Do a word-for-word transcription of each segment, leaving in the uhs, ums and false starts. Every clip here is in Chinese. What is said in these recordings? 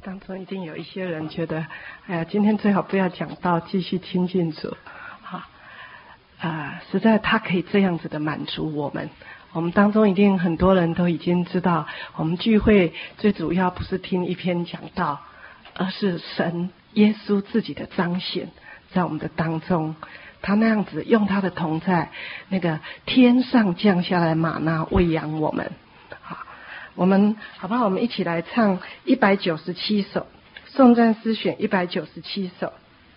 当中一定有一些人觉得，哎呀，今天最好不要讲道，继续亲近主，好，啊、呃，实在他可以这样子的满足我们。我们当中一定很多人都已经知道，我们聚会最主要不是听一篇讲道，而是神耶稣自己的彰显在我们的当中。他那样子用他的同在，那个天上降下来玛纳喂养我们。好，我们好不好？我们一起来唱一百九十七首颂赞诗选一百九十七首。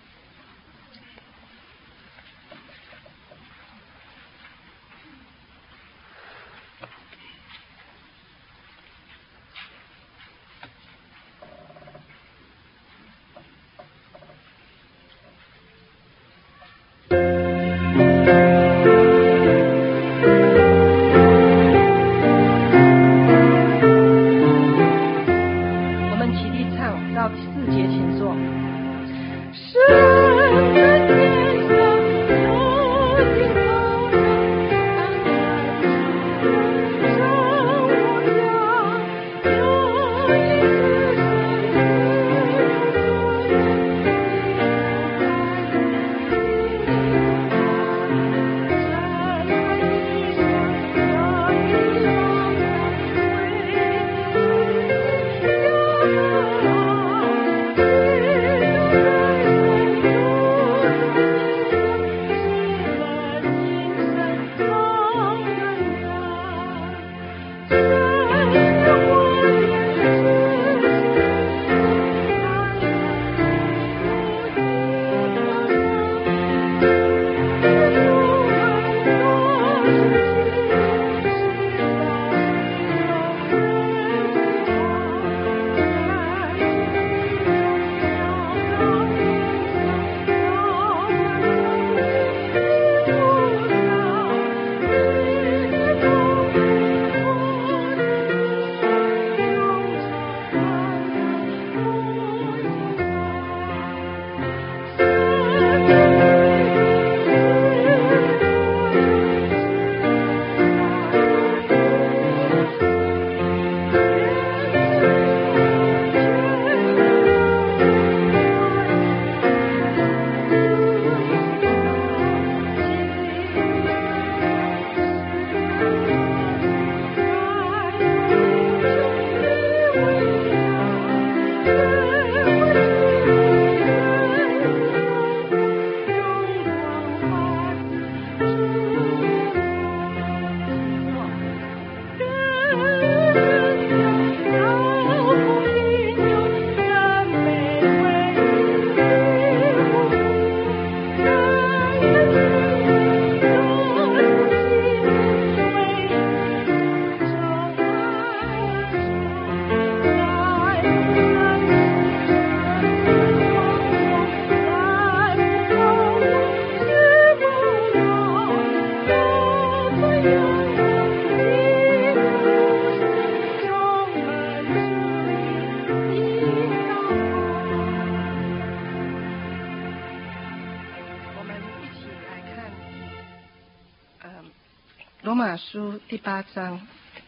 罗马书第八章，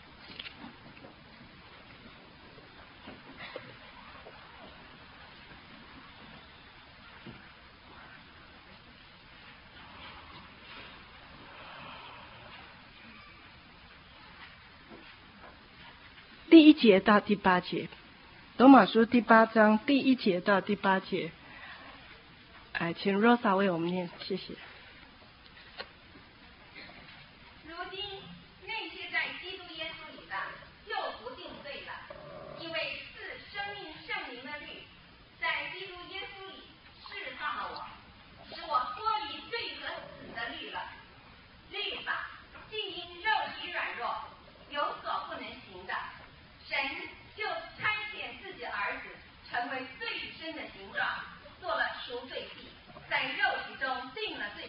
第一节到第八节。罗马书第八章第一节到第八节。哎，请 Rosa 为我们念，谢谢。 成为最深的形状，做了赎罪祭，在肉体中定了罪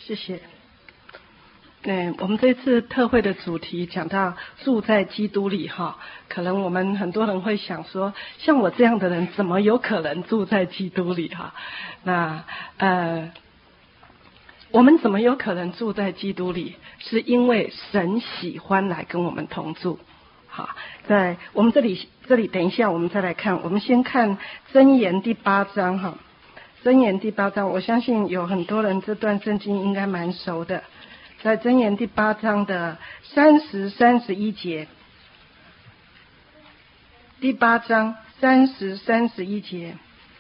谢谢。嗯，我们这次特会的主题讲到住在基督里哈，可能我们很多人会想说，像我这样的人怎么有可能住在基督里哈？那呃，我们怎么有可能住在基督里？是因为神喜欢来跟我们同住。好，在我们这里这里等一下我们再来看，我们先看箴言第八章哈。箴言第八章，我相信有很多人这段圣经应该蛮熟的。在箴言第八章的三十、三十一节，第八章三十、三十一节，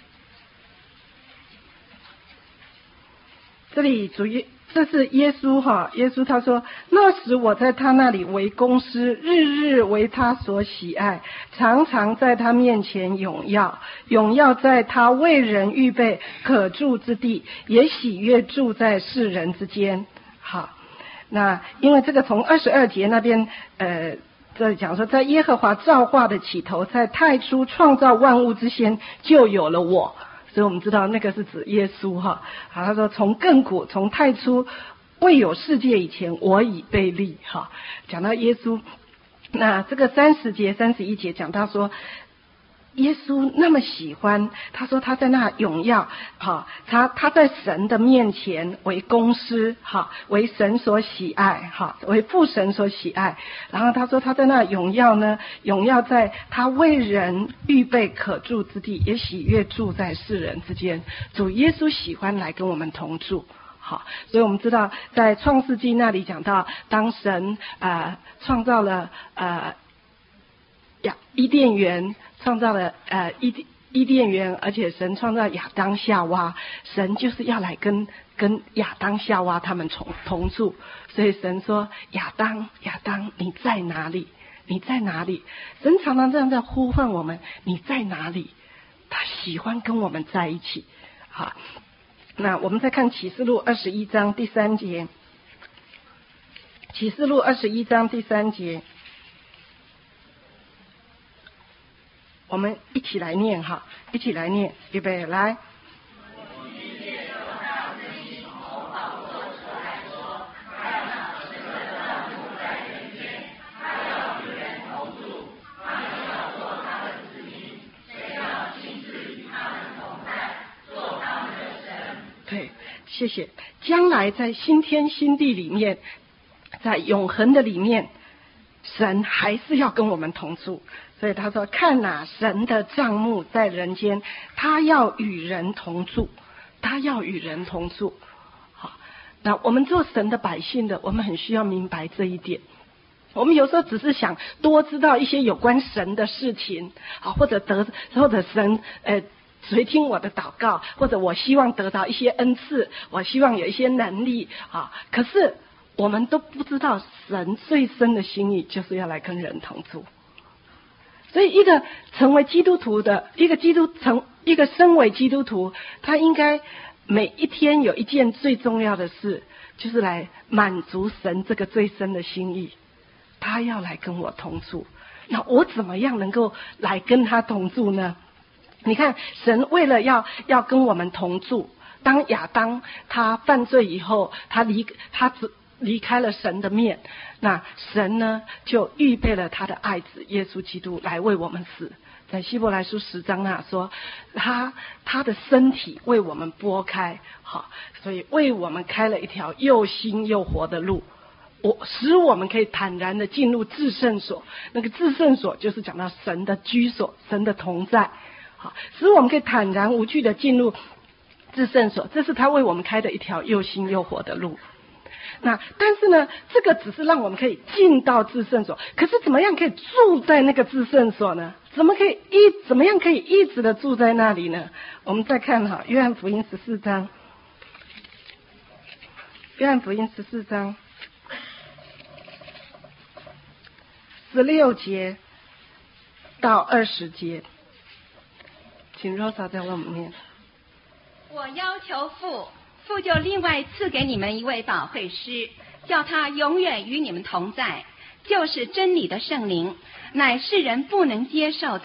这里主耶，这是耶稣哈，耶稣他说：“那时我在他那里为工师，日日为他所喜爱，常常在他面前咏耀，咏耀在他为人预备可住之地，也喜悦住在世人之间。”好。那因为这个从二十二节那边呃这里讲说，在耶和华造化的起头，在太初创造万物之先就有了我，所以我们知道那个是指耶稣哈。好，他说从亘古从太初未有世界以前，我已被立哈。讲到耶稣，那这个三十节三十一节讲到说，耶稣那么喜欢，他说他在那咏耀，哈，他他在神的面前为工师，哈，为神所喜爱，哈，为父神所喜爱。然后他说他在那咏耀呢，咏耀在他为人预备可住之地，也喜悦住在世人之间。主耶稣喜欢来跟我们同住。好，所以我们知道在创世纪那里讲到，当神呃创造了呃亚伊甸园。创造了呃伊伊甸园，而且神创造亚当夏娃，神就是要来跟跟亚当夏娃他们同同住，所以神说：“亚当，亚当，你在哪里？你在哪里？”神常常这样在呼唤我们：“你在哪里？”他喜欢跟我们在一起。好，那我们再看启示录二十一章第三节，启示录二十一章第三节。我们一起来念哈，一起来念，预备来。对，谢谢。将来在新天新地里面，在永恒的里面，神还是要跟我们同住。所以他说：“看哪，神的帐幕在人间，他要与人同住，他要与人同住。”好，那我们做神的百姓的，我们很需要明白这一点。我们有时候只是想多知道一些有关神的事情，啊，或者得或者神呃垂听我的祷告，或者我希望得到一些恩赐，我希望有一些能力啊。可是我们都不知道神最深的心意，就是要来跟人同住。所以，一个成为基督徒的，一个基督成一个身为基督徒，他应该每一天有一件最重要的事，就是来满足神这个最深的心意。他要来跟我同住，那我怎么样能够来跟他同住呢？你看，神为了要要跟我们同住，当亚当他犯罪以后，他离他只。离开了神的面，那神呢就预备了他的爱子耶稣基督来为我们死。在希伯来书十章那说，他他的身体为我们拨开，好，所以为我们开了一条又新又活的路，我使我们可以坦然的进入至圣所。那个至圣所就是讲到神的居所，神的同在，好，使我们可以坦然无惧的进入至圣所。这是他为我们开的一条又新又活的路。那但是呢，这个只是让我们可以进到至圣所，可是怎么样可以住在那个至圣所呢？怎么可以一怎么样可以一直的住在那里呢？我们再看哈，约翰福音十四章，约翰福音十四章十六节到二十节，请 Rosa 再为我们念。 我要求父。父就另外赐给你们一位保惠师，叫他永远与你们同在，就是真理的圣灵，乃世人不能接受的，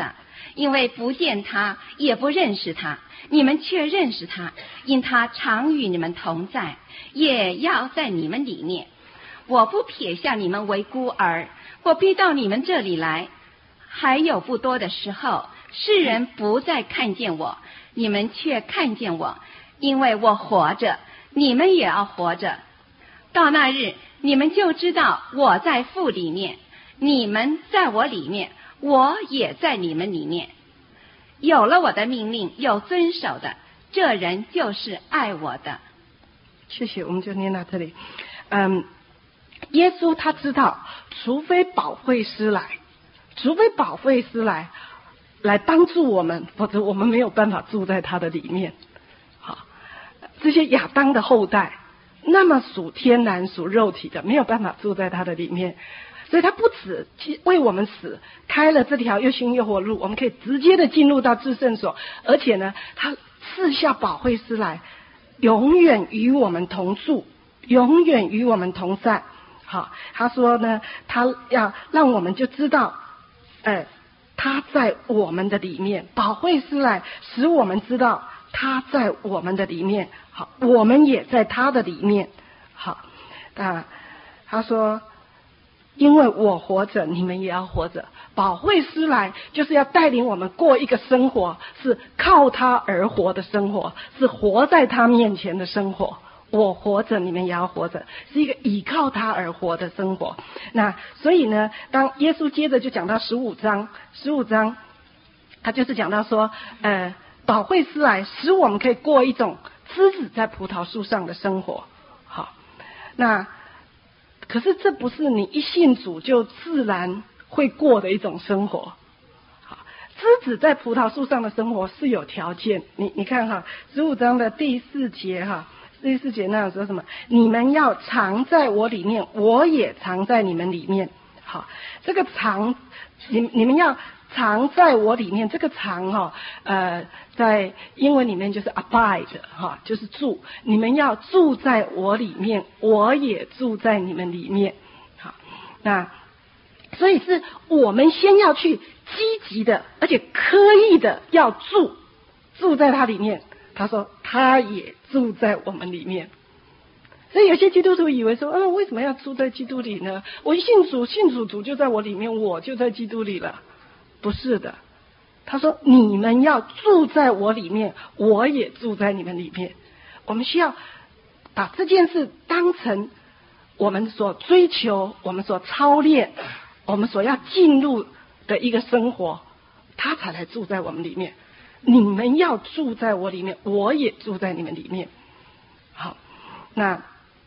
因为不见他，也不认识他。你们却认识他，因他常与你们同在，也要在你们里面。我不撇下你们为孤儿，我必到你们这里来。还有不多的时候，世人不再看见我，你们却看见我，因为我活着，你们也要活着。到那日，你们就知道我在父里面，你们在我里面，我也在你们里面。有了我的命令有遵守的，这人就是爱我的。 谢谢，我们就念到这里。嗯，耶稣他知道，除非保惠师来，除非保惠师来来帮助我们，否则我们没有办法住在他的里面。好，这些亚当的后代，那么属天然属肉体的，没有办法住在他的里面。所以他不止为我们死，开了这条又新又活路，我们可以直接的进入到至圣所，而且呢，他赐下保惠师来，永远与我们同住，永远与我们同在。好，他说呢，他要让我们就知道，哎，他在我们的里面，保惠师来使我们知道他在我们的里面，好，我们也在他的里面。好，啊，他说，因为我活着，你们也要活着。保惠师来就是要带领我们过一个生活，是靠他而活的生活，是活在他面前的生活。我活着，你们也要活着，是一个依靠他而活的生活。那所以呢，当耶稣接着就讲到十五章，十五章他就是讲到说，呃，保惠师来使我们可以过一种枝子在葡萄树上的生活。好，那可是这不是你一信主就自然会过的一种生活。好，枝子在葡萄树上的生活是有条件。你你看哈，十五章的第四节哈，第四节那说什么？你们要藏在我里面，我也藏在你们里面。好，这个藏，你你们要藏在我里面，这个藏哈，呃，在英文里面就是 abide 哈，就是住。你们要住在我里面，我也住在你们里面。好，那所以是我们先要去积极的，而且刻意的要住，住在他里面。他说他也住在我们里面。所以有些基督徒以为说，嗯，为什么要住在基督里呢？我一信主，信主主就在我里面，我就在基督里了。不是的，他说你们要住在我里面，我也住在你们里面。我们需要把这件事当成我们所追求、我们所操练、我们所要进入的一个生活，他才来住在我们里面。你们要住在我里面，我也住在你们里面。好，那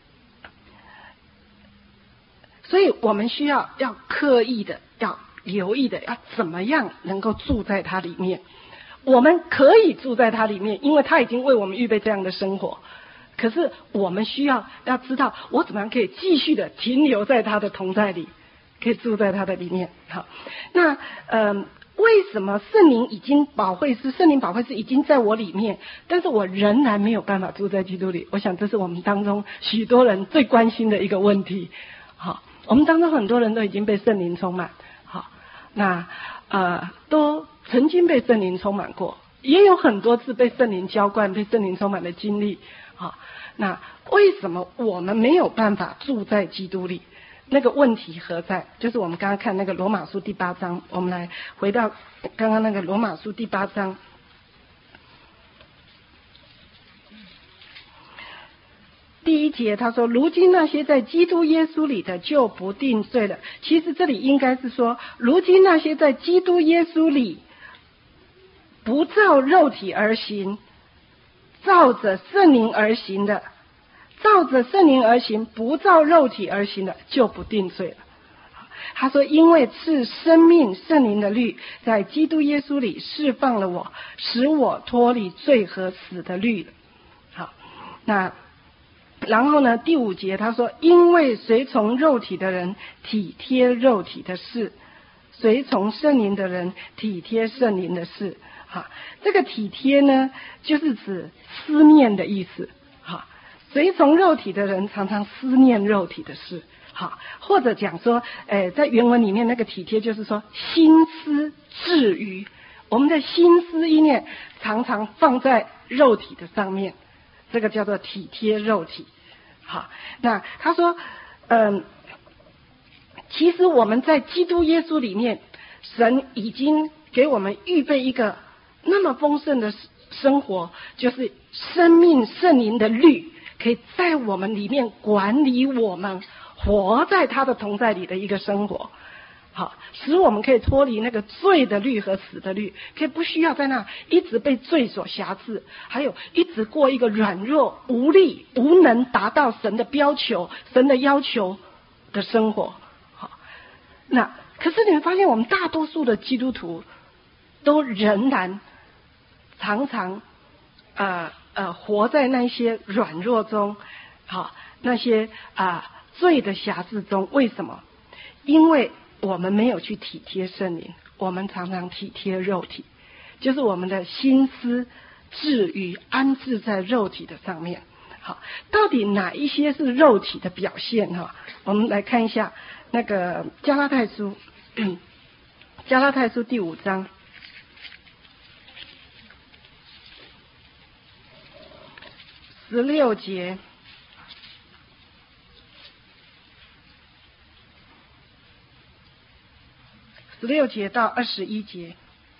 所以我们需要要刻意的，要留意的，要怎么样能够住在他里面。我们可以住在他里面，因为他已经为我们预备这样的生活。可是我们需要要知道，我怎么样可以继续的停留在他的同在里，可以住在他的里面。好，那呃，为什么圣灵已经保惠师，圣灵保惠师已经在我里面，但是我仍然没有办法住在基督里？我想这是我们当中许多人最关心的一个问题。好，我们当中很多人都已经被圣灵充满，好，那呃都曾经被圣灵充满过，也有很多次被圣灵浇灌、被圣灵充满的经历。好，那为什么我们没有办法住在基督里？那个问题何在？就是我们刚刚看那个罗马书第八章，我们来回到刚刚那个罗马书第八章。第一节他说，如今那些在基督耶稣里的就不定罪了。其实这里应该是说，如今那些在基督耶稣里不照肉体而行，照着圣灵而行的，照着圣灵而行，不照肉体而行的，就不定罪了。他说，因为是生命圣灵的律在基督耶稣里释放了我，使我脱离罪和死的律了。好，那然后呢，第五节他说，因为随从肉体的人体贴肉体的事，随从圣灵的人体贴圣灵的事。好，这个体贴呢，就是指思念的意思。好，随从肉体的人常常思念肉体的事。好，或者讲说，呃，在原文里面那个体贴就是说心思至于， 我们的心思意念常常放在肉体的上面，这个叫做体贴肉体。好，那他说，嗯，其实我们在基督耶稣里面，神已经给我们预备一个那么丰盛的生活，就是生命圣灵的律，可以在我们里面管理我们，活在他的同在里的一个生活。好，使我们可以脱离那个罪的律和死的律，可以不需要在那一直被罪所辖制，还有一直过一个软弱、无力、无能达到神的要求、神的要求的生活。好，那可是你们发现，我们大多数的基督徒都仍然常常呃呃活在那些软弱中，好，那些啊、呃、罪的辖制中。为什么？因为我们没有去体贴圣灵，我们常常体贴肉体，就是我们的心思置于安置在肉体的上面。好，到底哪一些是肉体的表现哈？我们来看一下那个加拉太书，嗯、加拉太书第五章十六节。十六节到二十一节。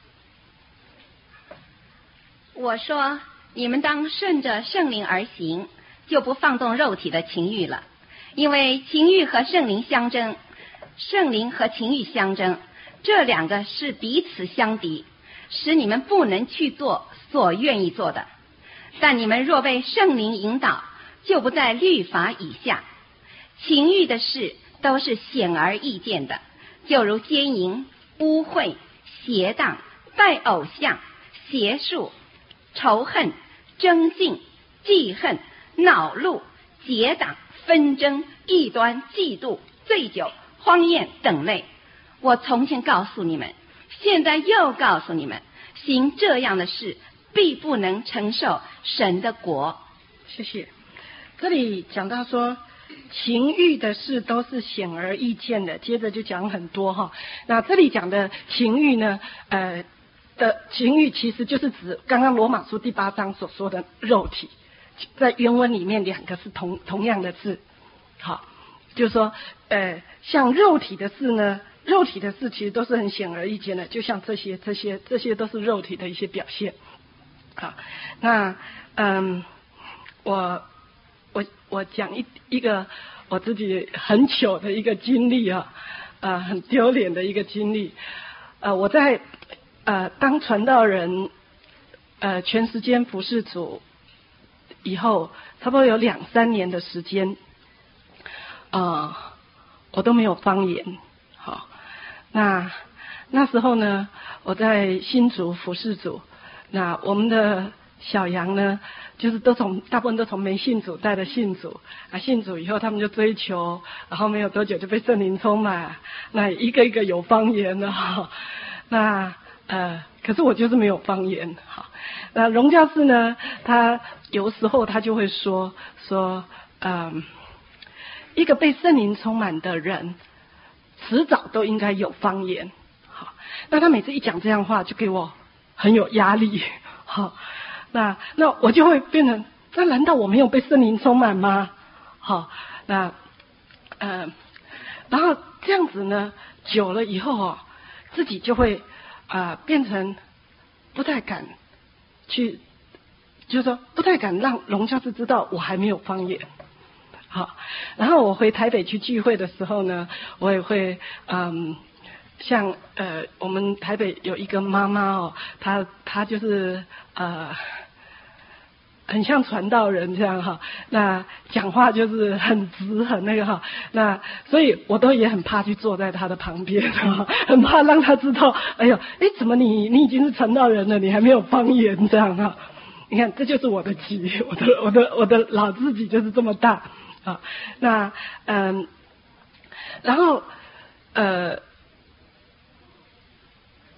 我说，你们当顺着圣灵而行，就不放纵肉体的情欲了。因为情欲和圣灵相争，圣灵和情欲相争，这两个是彼此相敌，使你们不能去做所愿意做的。但你们若被圣灵引导，就不在律法以下。情欲的事都是显而易见的，就如奸淫、污秽、邪荡、拜偶像、邪术、仇恨、争竞、记恨、恼怒、结党、纷争、异端、嫉妒、醉酒、荒宴等类。我从前告诉你们，现在又告诉你们，行这样的事，必不能承受神的国。 谢谢。这里讲到说，情欲的事都是显而易见的，接着就讲很多哈。那这里讲的情欲呢，呃的情欲其实就是指刚刚罗马书第八章所说的肉体，在原文里面两个是同同样的字。好，就是说，呃，像肉体的事呢，肉体的事其实都是很显而易见的，就像这些这些这些都是肉体的一些表现。好，那嗯，我。我我讲一一个我自己很糗的一个经历啊，呃，很丢脸的一个经历。呃，我在呃当传道人，呃全时间服侍主以后，差不多有两三年的时间，啊、呃，我都没有方言。好，那那时候呢，我在新竹服侍主，那我们的小羊呢，就是都从大部分都从没信主带的信主啊，信主以后他们就追求，然后没有多久就被圣灵充满，那一个一个有方言了哈。那呃，可是我就是没有方言哈。那荣教士呢，他有时候他就会说说，嗯，一个被圣灵充满的人，迟早都应该有方言。好，那他每次一讲这样话，就给我很有压力。好。那那我就会变成，那难道我没有被圣灵充满吗？好，那呃，然后这样子呢，久了以后哦，自己就会啊、呃、变成不太敢去，就是说不太敢让荣教士知道我还没有方言。好，然后我回台北去聚会的时候呢，我也会嗯。像呃，我们台北有一个妈妈哦，她她就是呃，很像传道人这样哈。那讲话就是很直很那个哈。那所以我都也很怕去坐在她的旁边哈，很怕让她知道，哎呦，哎，怎么你你已经是传道人了，你还没有方言这样哈？你看，这就是我的急，我的我的我的老自己就是这么大啊。那嗯，然后呃。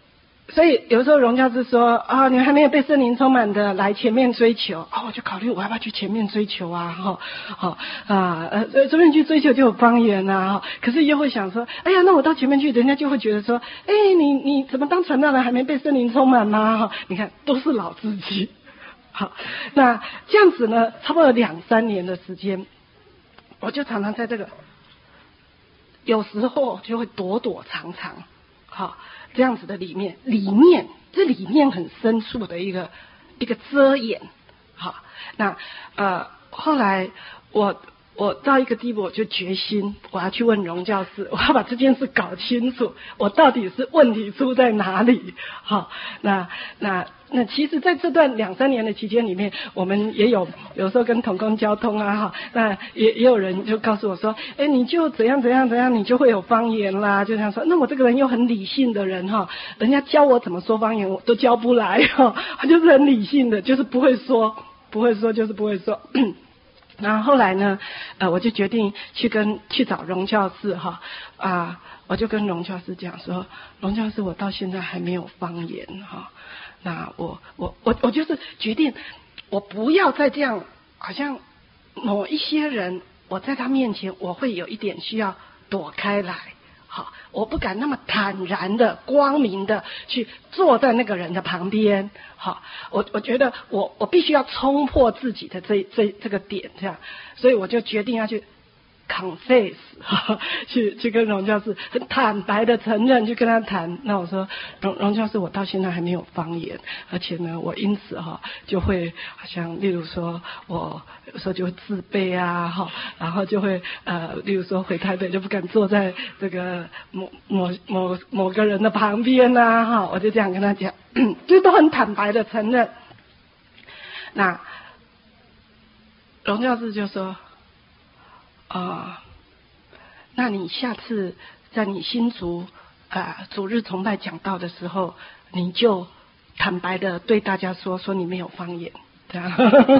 所以有时候荣教师说啊，你们还没有被圣灵充满的，来前面追求啊、哦，我就考虑我要不要去前面追求啊，哈、哦，好、哦、啊，呃，这边去追求就有方言啊，哈、哦，可是又会想说，哎呀，那我到前面去，人家就会觉得说，哎，你你怎么当传道人还没被圣灵充满吗？哈、哦，你看都是老自己，好，那这样子呢，差不多两三年的时间，我就常常在这个，有时候就会躲躲藏藏，好。这样子的里面，里面这里面很深处的一个一个遮掩，好，那呃后来我我到一个地步，我就决心我要去问荣教师，我要把这件事搞清楚，我到底是问题出在哪里？好，那那那其实在这段两三年的期间里面，我们也有有时候跟同工交通啊，哈，那也也有人就告诉我说，哎，你就怎样怎样怎样，你就会有方言啦，就这样说。那我这个人又很理性的人哈，人家教我怎么说方言，我都教不来哈，他就是很理性的，就是不会说，不会说就是不会说。然后后来呢，呃，我就决定去跟去找荣教师哈啊，我就跟荣教师讲说，荣教师，我到现在还没有方言哈，那我我我我就是决定，我不要再这样，好像某一些人，我在他面前我会有一点需要躲开来，好，我不敢那么坦然的、光明的去坐在那个人的旁边。好，我我觉得我我必须要冲破自己的这这这个点，这样，所以我就决定要去 confess， 去去跟荣教师很坦白的承认，去跟他谈。那我说，荣荣教师，我到现在还没有方言，而且呢，我因此哈就会好像，例如说，我有时候就会自卑啊，哈，然后就会呃，例如说回台北就不敢坐在这个某某某某个人的旁边呐、啊，哈，我就这样跟他讲。就都很坦白的承认。那荣教师就说：“啊、呃，那你下次在你新族啊、呃、主日崇拜讲道的时候，你就坦白的对大家说，说你没有方言，这样。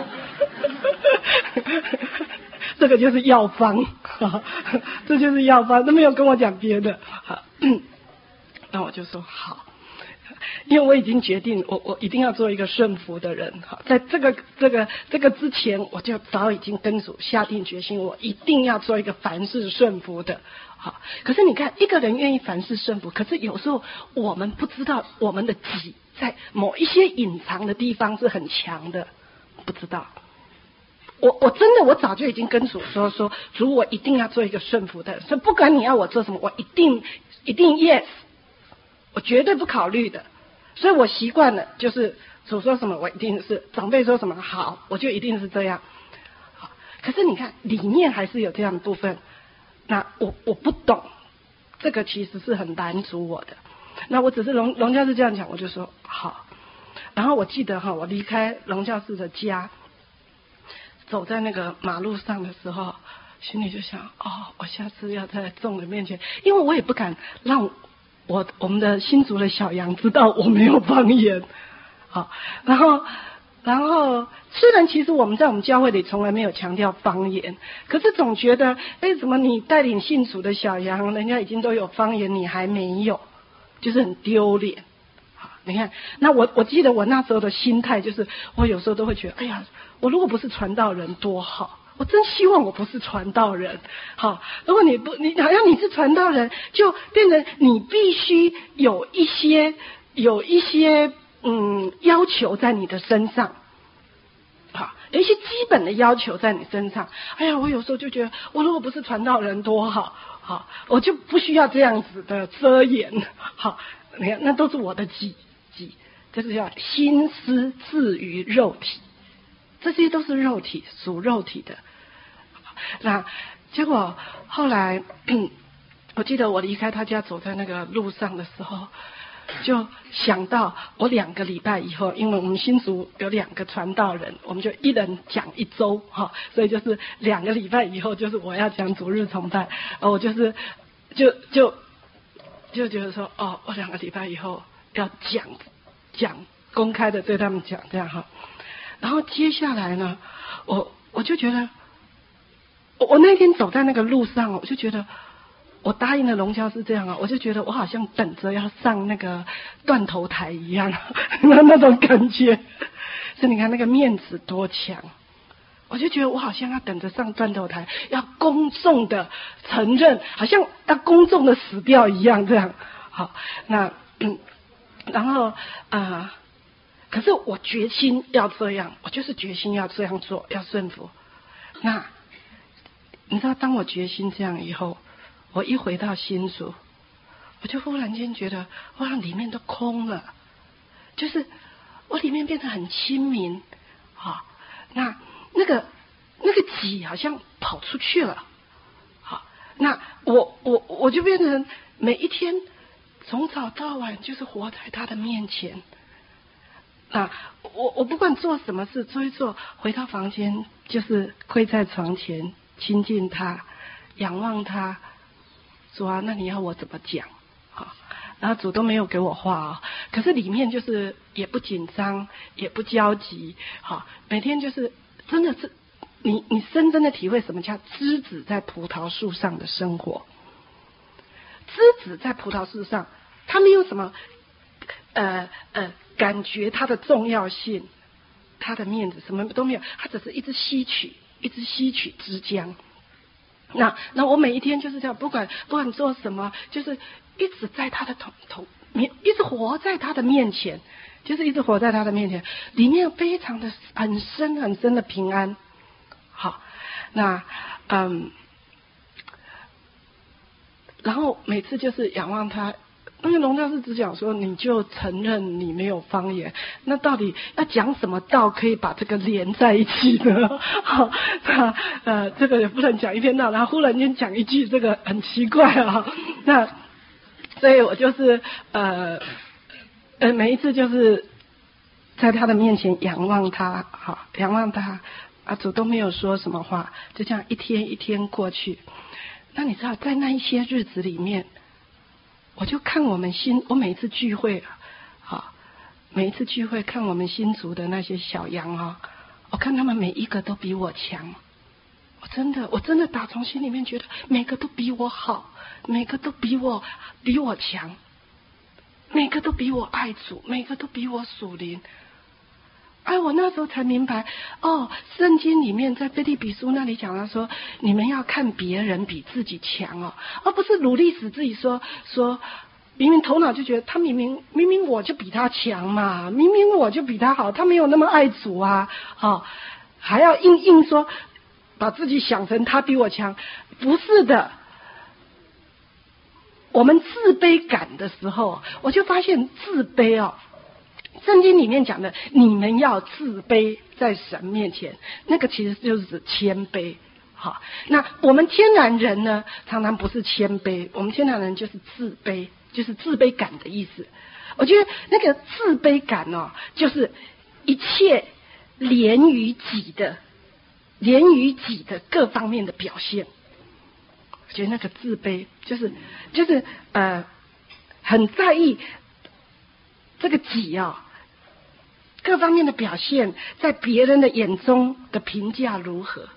这个就是药方，这就是药方，都没有跟我讲别的。那我就说好。”因为我已经决定，我我一定要做一个顺服的人。好，在这个这个这个之前，我就早已经跟主下定决心，我一定要做一个凡事顺服的。好，可是你看，一个人愿意凡事顺服，可是有时候我们不知道我们的己在某一些隐藏的地方是很强的，不知道。我我真的我早就已经跟主说说，主我一定要做一个顺服的人，所以不管你要我做什么，我一定一定 yes。我绝对不考虑的，所以我习惯了，就是主说什么我一定是，长辈说什么好，我就一定是这样。好，可是你看里面还是有这样的部分，那我我不懂，这个其实是很拦阻我的。那我只是荣荣教师这样讲，我就说好。然后我记得哈，我离开荣教师的家，走在那个马路上的时候，心里就想哦，我下次要在众人面前，因为我也不敢让。我我们的新族的小羊知道我没有方言，好，然后然后虽然其实我们在我们教会里从来没有强调方言，可是总觉得，哎，怎么你带领信主的小羊，人家已经都有方言，你还没有，就是很丢脸。好，你看，那我我记得我那时候的心态就是，我有时候都会觉得，哎呀，我如果不是传道人多好。我真希望我不是传道人，好，如果你不，你好像你是传道人，就变成你必须有一些有一些嗯要求在你的身上，好，有一些基本的要求在你身上。哎呀，我有时候就觉得，我如果不是传道人多好，好，我就不需要这样子的遮掩，好，你看那都是我的己己，这是叫心思置于肉体。这些都是肉体，属肉体的。那结果后来，我记得我离开他家，走在那个路上的时候，就想到我两个礼拜以后，因为我们新族有两个传道人，我们就一人讲一周哈，所以就是两个礼拜以后，就是我要讲主日崇拜，呃，我就是就就就觉得说，哦，我两个礼拜以后要讲讲公开的对他们讲这样哈。然后接下来呢，我我就觉得，我我那天走在那个路上，我就觉得我答应了龙教师这样啊，我就觉得我好像等着要上那个断头台一样，那那种感觉。所以你看那个面子多强，我就觉得我好像要等着上断头台，要公众的承认，好像要公众的死掉一样这样。好，那嗯，然后啊、呃，可是我决心要这样，我就是决心要这样做，要顺服。那你知道，当我决心这样以后，我一回到新竹，我就忽然间觉得，哇，里面都空了，就是我里面变得很清明，好，那那个那个己好像跑出去了，好，那我我我就变成每一天从早到晚就是活在他的面前。那我我不管做什么事，做一做，回到房间就是跪在床前亲近他，仰望他。主啊，那你要我怎么讲？好，然后主都没有给我话啊、哦，可是里面就是也不紧张，也不焦急，好，每天就是真的是你你深深的体会什么叫枝子在葡萄树上的生活。枝子在葡萄树上，它没有什么呃呃感觉它的重要性，它的面子什么都没有，它只是一直吸取，一直吸取枝浆。那那我每一天就是这样，不管不管做什么，就是一直在他的头头面，一直活在他的面前，就是一直活在他的面前，里面非常的很深很深的平安。好，那嗯，然后每次就是仰望他。因为龙教师只讲说，你就承认你没有方言，那到底要讲什么道可以把这个连在一起呢？好，那呃，这个也不能讲一篇道，然后忽然间讲一句，这个很奇怪啊。那所以我就是呃呃，每一次就是在他的面前仰望他，好，仰望他，啊，主都没有说什么话，就这样一天一天过去。那你知道，在那一些日子里面，我就看我们新，我每一次聚会啊，好，每一次聚会看我们新族的那些小羊啊，我看他们每一个都比我强，我真的，我真的打从心里面觉得每个都比我好，每个都比我比我强，每个都比我爱主，每个都比我属灵。哎，我那时候才明白，哦，圣经里面在腓立比书那里讲到说，你们要看别人比自己强哦，而不是努力使自己说说，明明头脑就觉得他明明明明我就比他强嘛，明明我就比他好，他没有那么爱主啊，哦，还要硬硬说把自己想成他比我强，不是的。我们自卑感的时候，我就发现自卑哦。圣经里面讲的，你们要自卑在神面前，那个其实就是指谦卑。好，那我们天然人呢，常常不是谦卑，我们天然人就是自卑，就是自卑感的意思。我觉得那个自卑感哦，就是一切连于己的，连于己的各方面的表现。我觉得那个自卑，就是就是呃，很在意这个己啊、哦。各方面的表现，在别人的眼中的评价如何？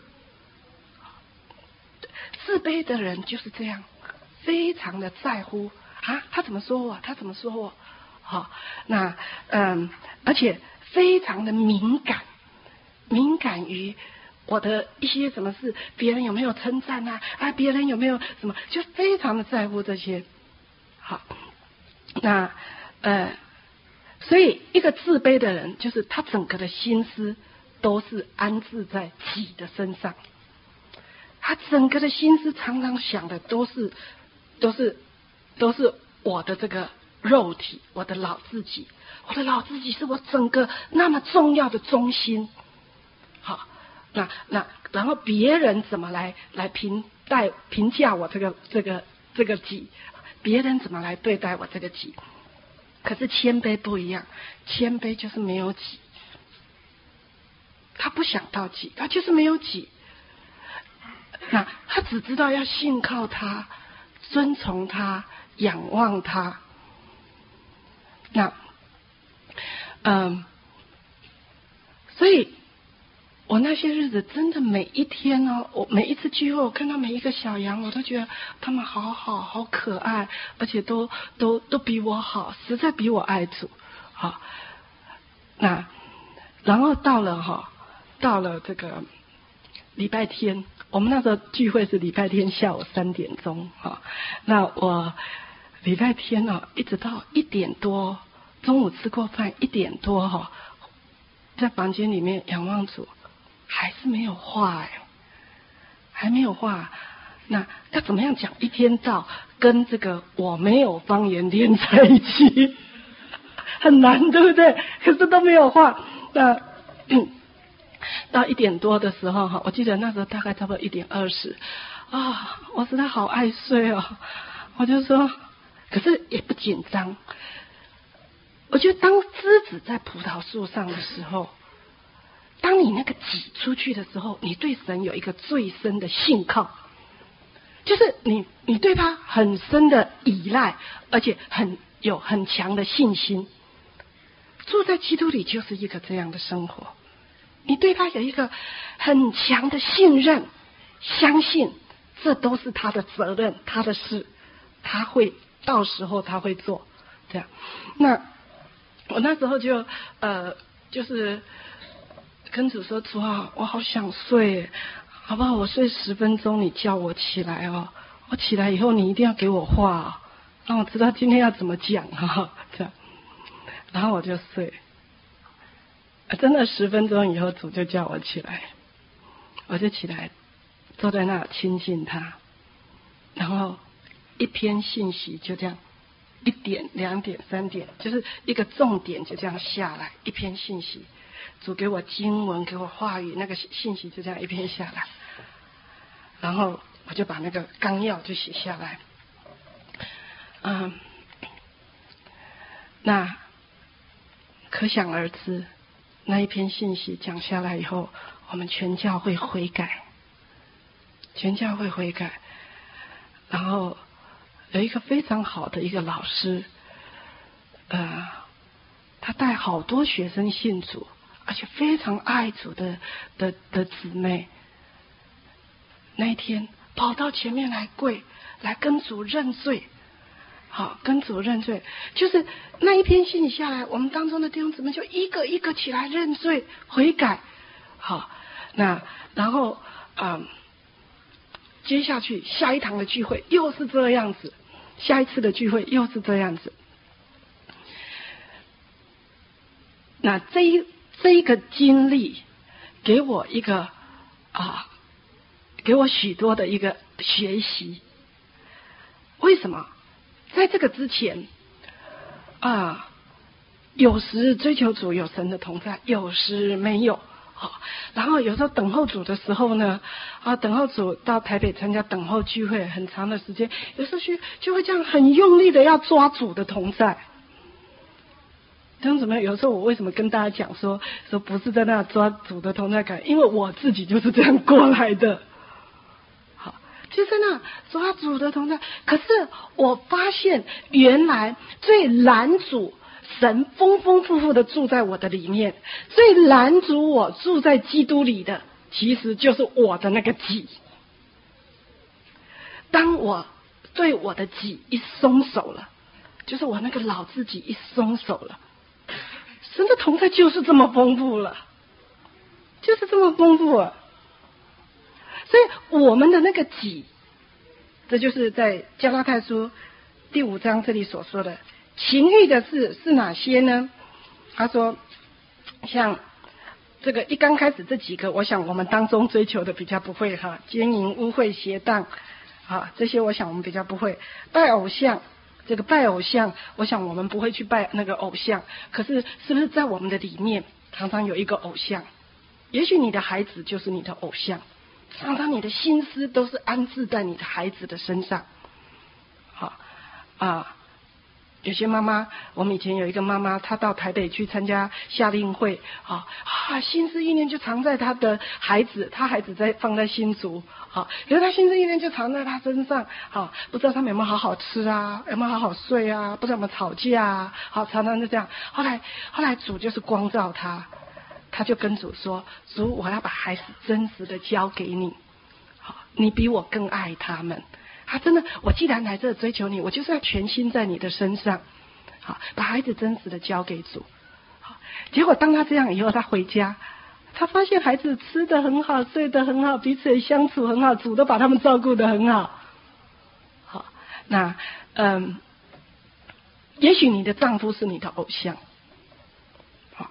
自卑的人就是这样，非常的在乎啊，他怎么说我？他怎么说我？好，那嗯，而且非常的敏感，敏感于我的一些什么事，别人有没有称赞啊？啊，别人有没有什么，就非常的在乎这些。好，那呃。所以，一个自卑的人，就是他整个的心思都是安置在己的身上，他整个的心思常常想的都是，都是，都是我的这个肉体，我的老自己，我的老自己是我整个那么重要的中心。好，那那然后别人怎么来来评待评价我这个这个这个己，别人怎么来对待我这个己？可是谦卑不一样，谦卑就是没有己，他不想到己，他就是没有己。那他只知道要信靠他，遵从他，仰望他。那，嗯，所以我那些日子真的每一天哦，我每一次聚会，我看到每一个小羊，我都觉得他们好好好可爱，而且都都都比我好，实在比我爱主。好，那然后到了哈，到了这个礼拜天，我们那时候聚会是礼拜天下午三点钟哈，那我礼拜天呢、哦，一直到一点多，中午吃过饭一点多哈、哦，在房间里面仰望主。还是没有话哎，还没有话。那要怎么样讲一天到跟这个我没有方言连在一起，很难，对不对？可是都没有话。那到一点多的时候哈，我记得那时候大概差不多一点二十啊，我实在好爱睡哦。我就说，可是也不紧张。我觉得当枝子在葡萄树上的时候。当你那个挤出去的时候，你对神有一个最深的信靠，就是你你对他很深的依赖，而且很有很强的信心。住在基督里就是一个这样的生活，你对他有一个很强的信任，相信这都是他的责任，他的事，他会到时候他会做。这样，那我那时候就呃就是。跟主说，主啊，我好想睡，好不好？我睡十分钟，你叫我起来哦。我起来以后，你一定要给我话、哦，让我知道今天要怎么讲啊。这样，然后我就睡。真的十分钟以后，主就叫我起来，我就起来，坐在那亲近他，然后一篇信息就这样，一点、两点、三点，就是一个重点就这样下来，一篇信息。主给我经文，给我话语，那个信息就这样一篇下来，然后我就把那个纲要就写下来。嗯，那可想而知，那一篇信息讲下来以后，我们全教会悔改，全教会悔改，然后有一个非常好的一个老师，呃，他带好多学生信主。而且非常爱主的的的姊妹，那一天跑到前面来跪，来跟主认罪，好，跟主认罪，就是那一篇信下来，我们当中的弟兄姊妹就一个一个起来认罪悔改，好，那然后嗯，接下去下一堂的聚会又是这样子，下一次的聚会又是这样子，那这一。这一个经历给我一个啊，给我许多的一个学习。为什么？在这个之前啊，有时追求主有神的同在，有时没有。好，然后有时候等候主的时候呢，啊，等候主到台北参加等候聚会很长的时间，有时候去就会这样很用力的要抓主的同在。弟兄姊妹，有时候我为什么跟大家讲说说不是在那抓主的同在感？因为我自己就是这样过来的。好，就在那抓主的同在。可是我发现，原来最拦阻神丰丰富富的住在我的里面，最拦阻我住在基督里的，其实就是我的那个己。当我对我的己一松手了，就是我那个老自己一松手了。神的同在就是这么丰富了，就是这么丰富了。所以我们的那个己，这就是在加拉太书第五章这里所说的情欲的事是哪些呢？他说，像这个一刚开始这几个，我想我们当中追求的比较不会哈，奸淫、污秽、邪荡，啊，这些我想我们比较不会，拜偶像。这个拜偶像，我想我们不会去拜那个偶像，可是是不是在我们的里面常常有一个偶像？也许你的孩子就是你的偶像，常常你的心思都是安置在你的孩子的身上。好啊，有些妈妈，我们以前有一个妈妈，她到台北去参加夏令会，啊啊，心思意念就藏在她的孩子，她孩子在放在新竹。好，因为他心思意念就藏在他身上，好，不知道他们有没有好好吃啊，有没有好好睡啊，不知道有没有吵架啊，好，常常就这样。后来，后来主就是光照他， 他就跟主说：主，我要把孩子真实的交给你，好，你比我更爱他们。他真的，我既然来这追求你，我就是要全心在你的身上，好，把孩子真实的交给主。好，结果当他这样以后，他回家，他发现孩子吃得很好，睡得很好，彼此也相处很好，主都把他们照顾得很好。好，那嗯，也许你的丈夫是你的偶像，好，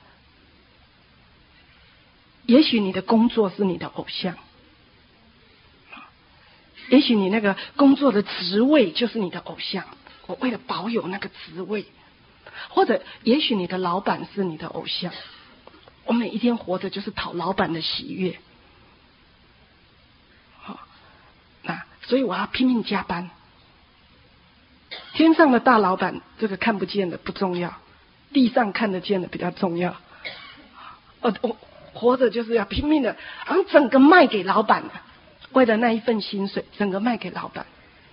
也许你的工作是你的偶像。也许你那个工作的职位就是你的偶像，我为了保有那个职位，或者也许你的老板是你的偶像，我每一天活着就是讨老板的喜悦，好，那所以我要拼命加班。天上的大老板这个看不见的不重要，地上看得见的比较重要。我我活着就是要拼命的，好像整个卖给老板了。为了那一份薪水，整个卖给老板。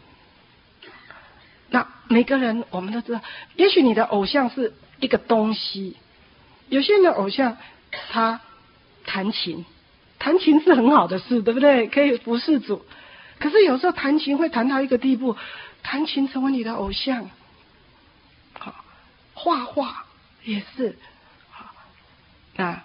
那每个人我们都知道，也许你的偶像是一个东西，有些人的偶像他弹琴，弹琴是很好的事，对不对？可以服侍主。可是有时候弹琴会弹到一个地步，弹琴成为你的偶像。好，画画也是。好，那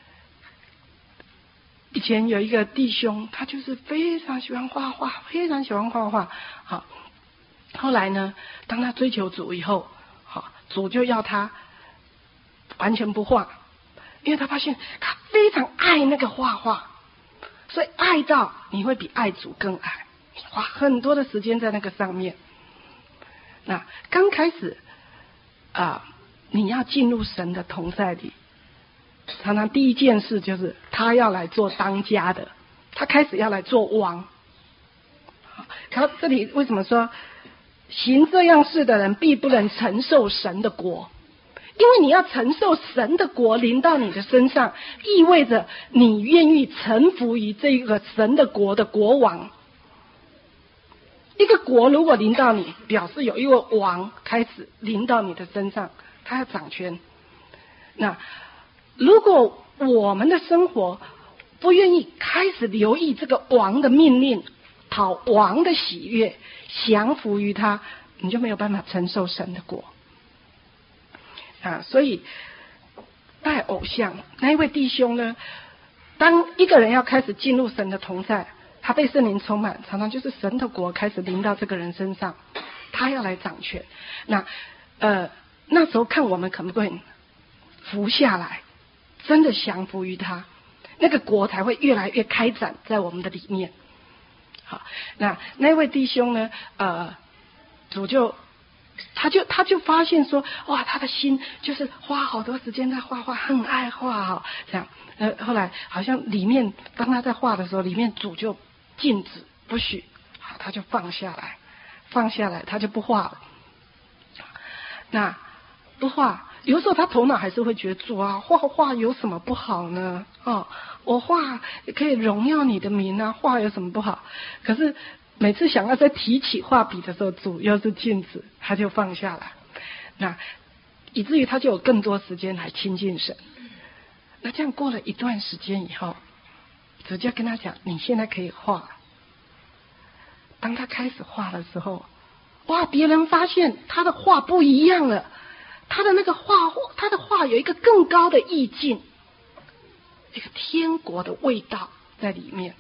以前有一个弟兄，他就是非常喜欢画画，非常喜欢画画。好，后来呢，当他追求主以后，好，主就要他完全不画，因为他发现他非常爱那个画画，所以爱到你会比爱主更爱，花很多的时间在那个上面。那刚开始啊、呃，你要进入神的同在里。常常第一件事就是他要来做当家的，他开始要来做王。然后这里为什么说行这样事的人必不能承受神的国？因为你要承受神的国临到你的身上，意味着你愿意臣服于这个神的国的国王。一个国如果临到你，表示有一位王开始临到你的身上，他要掌权。那如果我们的生活不愿意开始留意这个王的命令，讨王的喜悦，降服于他，你就没有办法承受神的国啊！所以拜偶像那一位弟兄呢，当一个人要开始进入神的同在，他被圣灵充满，常常就是神的国开始临到这个人身上，他要来掌权。那呃那时候看我们可不可以服下来，真的降服于他，那个国才会越来越开展在我们的里面。好，那那位弟兄呢？呃，主就他就他就发现说，哇，他的心就是花好多时间在画画，很爱画哈、哦。这样，呃，后来好像里面当他在画的时候，里面主就禁止不许，好，他就放下来，放下来，他就不画了。那不画。有时候他头脑还是会觉得主啊，画画有什么不好呢？哦，我画可以荣耀你的名啊，画有什么不好？可是每次想要再提起画笔的时候，主又是禁止，他就放下来。那以至于他就有更多时间来亲近神。那这样过了一段时间以后，主就跟他讲：“你现在可以画了。”当他开始画的时候，哇，别人发现他的画不一样了。他的那个画，他的画有一个更高的意境，一个天国的味道在里面。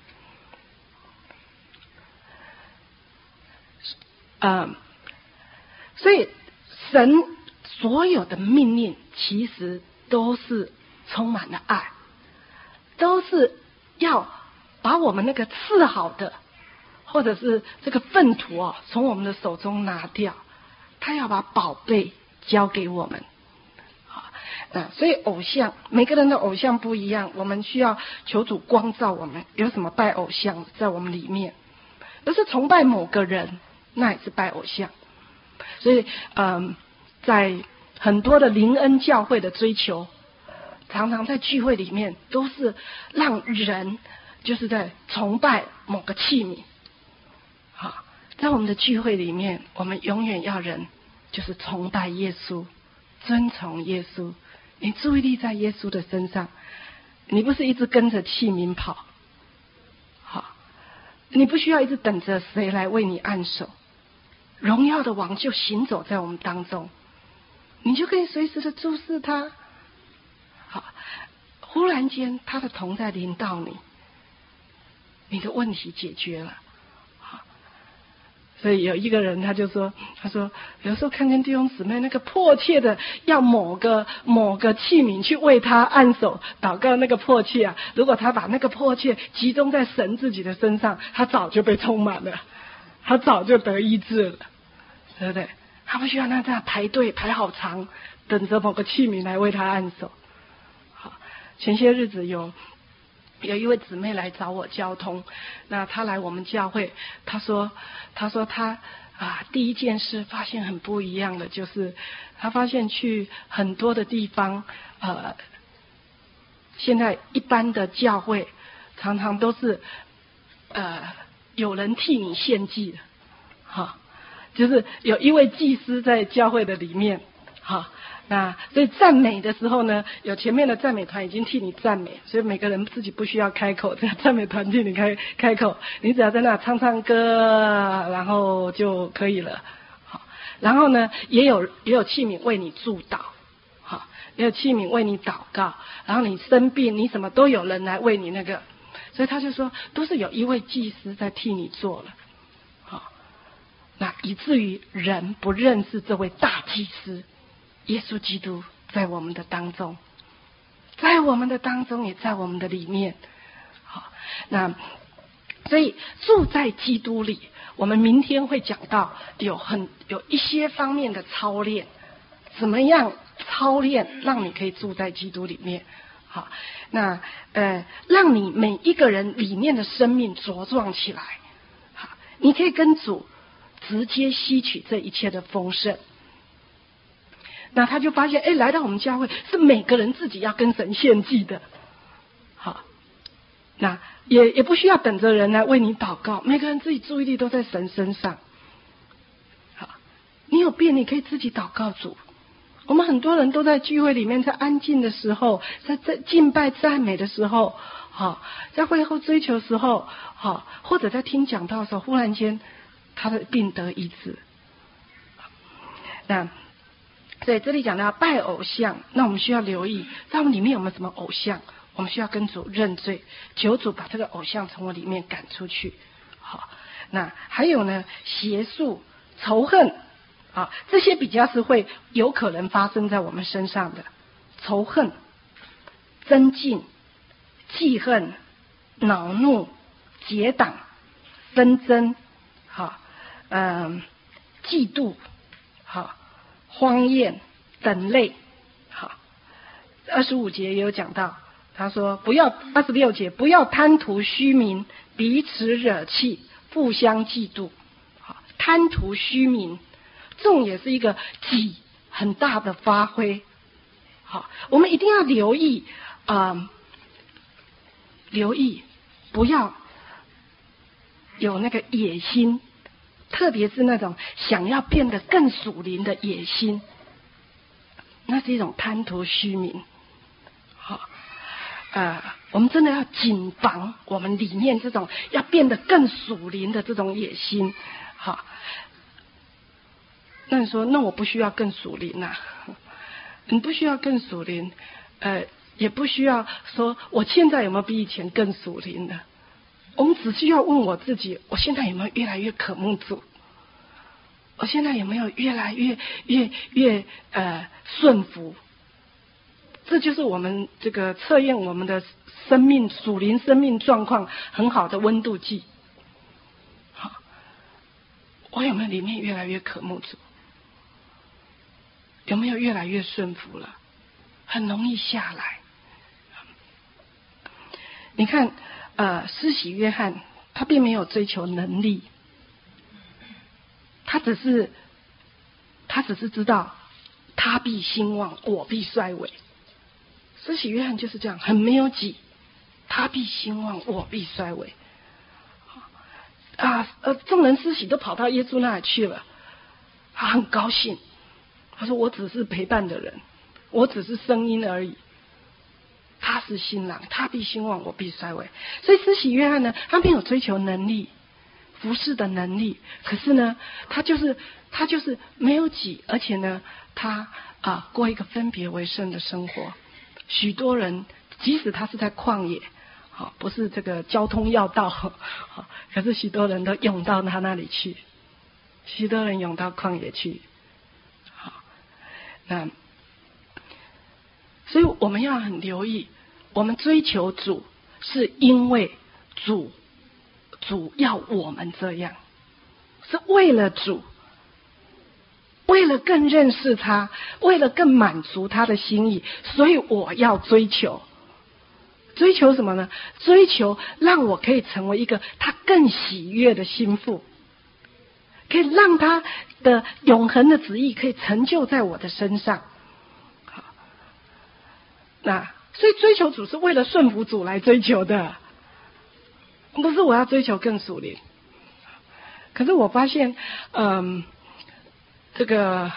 嗯，所以神所有的命令其实都是充满了爱，都是要把我们那个次好的，或者是这个粪土啊，从我们的手中拿掉，他要把宝贝交给我们。好，那所以偶像，每个人的偶像不一样，我们需要求主光照我们，有什么拜偶像在我们里面，不是崇拜某个人，那也是拜偶像。所以嗯，在很多的灵恩教会的追求，常常在聚会里面都是让人就是在崇拜某个器皿。好，在我们的聚会里面，我们永远要人就是崇拜耶稣，尊崇耶稣， 你注意力在耶稣的身上，你不是一直跟着器皿跑，好，你不需要一直等着谁来为你按手，荣耀的王就行走在我们当中，你就可以随时的注视他，好，忽然间他的同在临到你，你的问题解决了。所以有一个人他就说，他说有时候看见弟兄姊妹那个迫切的要某个某个器皿去为他按手祷告，那个迫切啊，如果他把那个迫切集中在神自己的身上，他早就被充满了，他早就得医治了，对不对？他不需要那这样排队排好长，等着某个器皿来为他按手。好，前些日子有有一位姊妹来找我交通，那她来我们教会，她说她说她啊第一件事发现很不一样的，就是她发现去很多的地方，呃现在一般的教会常常都是呃有人替你献祭的，好，就是有一位祭司在教会的里面，好，那所以赞美的时候呢，有前面的赞美团已经替你赞美，所以每个人自己不需要开口，这个赞美团替你开开口，你只要在那唱唱歌，然后就可以了。好，然后呢，也有也有器皿为你祝祷，好，也有器皿为你祷告，然后你生病，你什么都有人来为你那个，所以他就说，都是有一位祭司在替你做了，好，那以至于人不认识这位大祭司。耶稣基督在我们的当中，在我们的当中，也在我们的里面。好，那所以住在基督里，我们明天会讲到有很有一些方面的操练，怎么样操练让你可以住在基督里面。好，那呃，让你每一个人里面的生命茁壮起来。好，你可以跟主直接吸取这一切的丰盛。那他就发现，哎，来到我们教会是每个人自己要跟神献祭的，好，那也也不需要等着人来为你祷告，每个人自己注意力都在神身上。好，你有病你可以自己祷告主。我们很多人都在聚会里面，在安静的时候，在在敬拜赞美的时候，好，在会后追求的时候，好，或者在听讲道的时候，忽然间他的病得医治。那所以这里讲到拜偶像，那我们需要留意，在我们里面有没有什么偶像？我们需要跟主认罪，求主把这个偶像从我里面赶出去。好，那还有呢，邪术、仇恨啊，这些比较是会有可能发生在我们身上的。仇恨、增进、记恨、恼怒、结党、纷争，好，嗯，嫉妒，好。荒宴等类，好，二十五节也有讲到，他说不要，二十六节不要贪图虚名，彼此惹气，互相嫉妒。好，贪图虚名，这种也是一个己很大的发挥。好，我们一定要留意啊、呃，留意不要有那个野心。特别是那种想要变得更属灵的野心，那是一种贪图虚名。好，呃，我们真的要谨防我们里面这种要变得更属灵的这种野心。好，那你说，那我不需要更属灵啊？你不需要更属灵，呃，也不需要说我现在有没有比以前更属灵的。我们只需要问我自己，我现在有没有越来越渴慕主？我现在有没有越来越越越呃顺服？这就是我们这个测验我们的生命属灵生命状况很好的温度计。好，我有没有里面越来越渴慕主？有没有越来越顺服了？很容易下来。你看。呃，施洗约翰他并没有追求能力，他只是他只是知道他必兴旺，我必衰微。施洗约翰就是这样，很没有己，他必兴旺，我必衰微。啊呃，众人施洗都跑到耶稣那里去了，他很高兴，他说我只是陪伴的人， 我只是声音而已。他是新郎，他必兴旺，我必衰微。所以施洗约翰呢，他没有追求能力，服侍的能力，可是呢，他就是他就是没有己，而且呢，他啊过一个分别为圣的生活。许多人，即使他是在旷野，好，不是这个交通要道，好，可是许多人都涌到他那里去，许多人涌到旷野去，好，那。所以我们要很留意，我们追求主是因为主主要我们这样，是为了主，为了更认识他，为了更满足他的心意，所以我要追求。追求什么呢？追求让我可以成为一个他更喜悦的心腹，可以让他的永恒的旨意可以成就在我的身上。那所以追求主是为了顺服主来追求的，不是我要追求更属灵。可是我发现，嗯，这个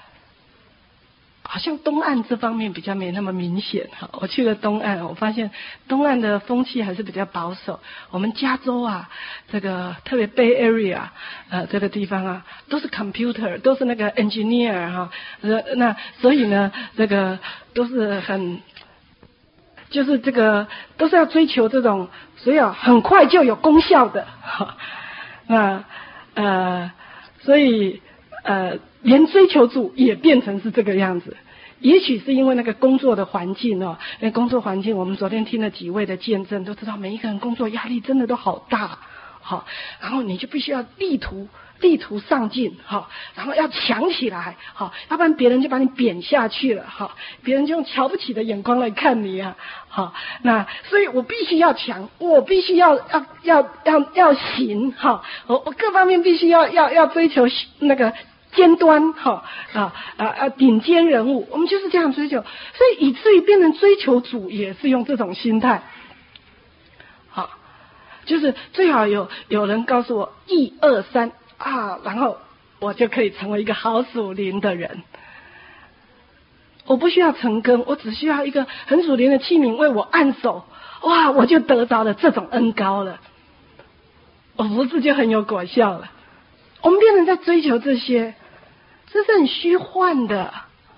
好像东岸这方面比较没那么明显哈。我去了东岸，我发现东岸的风气还是比较保守。我们加州啊，这个特别 Bay Area 呃这个地方啊，都是 computer， 都是那个 engineer 哈。呃，那所以呢，这个都是很，就是这个都是要追求这种，所以啊，很快就有功效的。哈，那呃，所以呃。连追求主也变成是这个样子，也许是因为那个工作的环境哦，那工作环境，我们昨天听了几位的见证，都知道每一个人工作压力真的都好大，好，然后你就必须要力图力图上进，好，然后要强起来，好，要不然别人就把你贬下去了，好，别人就用瞧不起的眼光来看你啊，好，那所以我必须要强，我必须要要要要要行，好，我我各方面必须要要要追求那个。尖端哈啊啊啊顶尖人物，我们就是这样追求，所以以至于变成追求主也是用这种心态。好，就是最好有有人告诉我一二三啊，然后我就可以成为一个好属灵的人。我不需要成根，我只需要一个很属灵的器皿为我按手，哇，我就得着了这种恩膏了，我服侍就很有果效了。我们变成在追求这些，这是很虚幻的。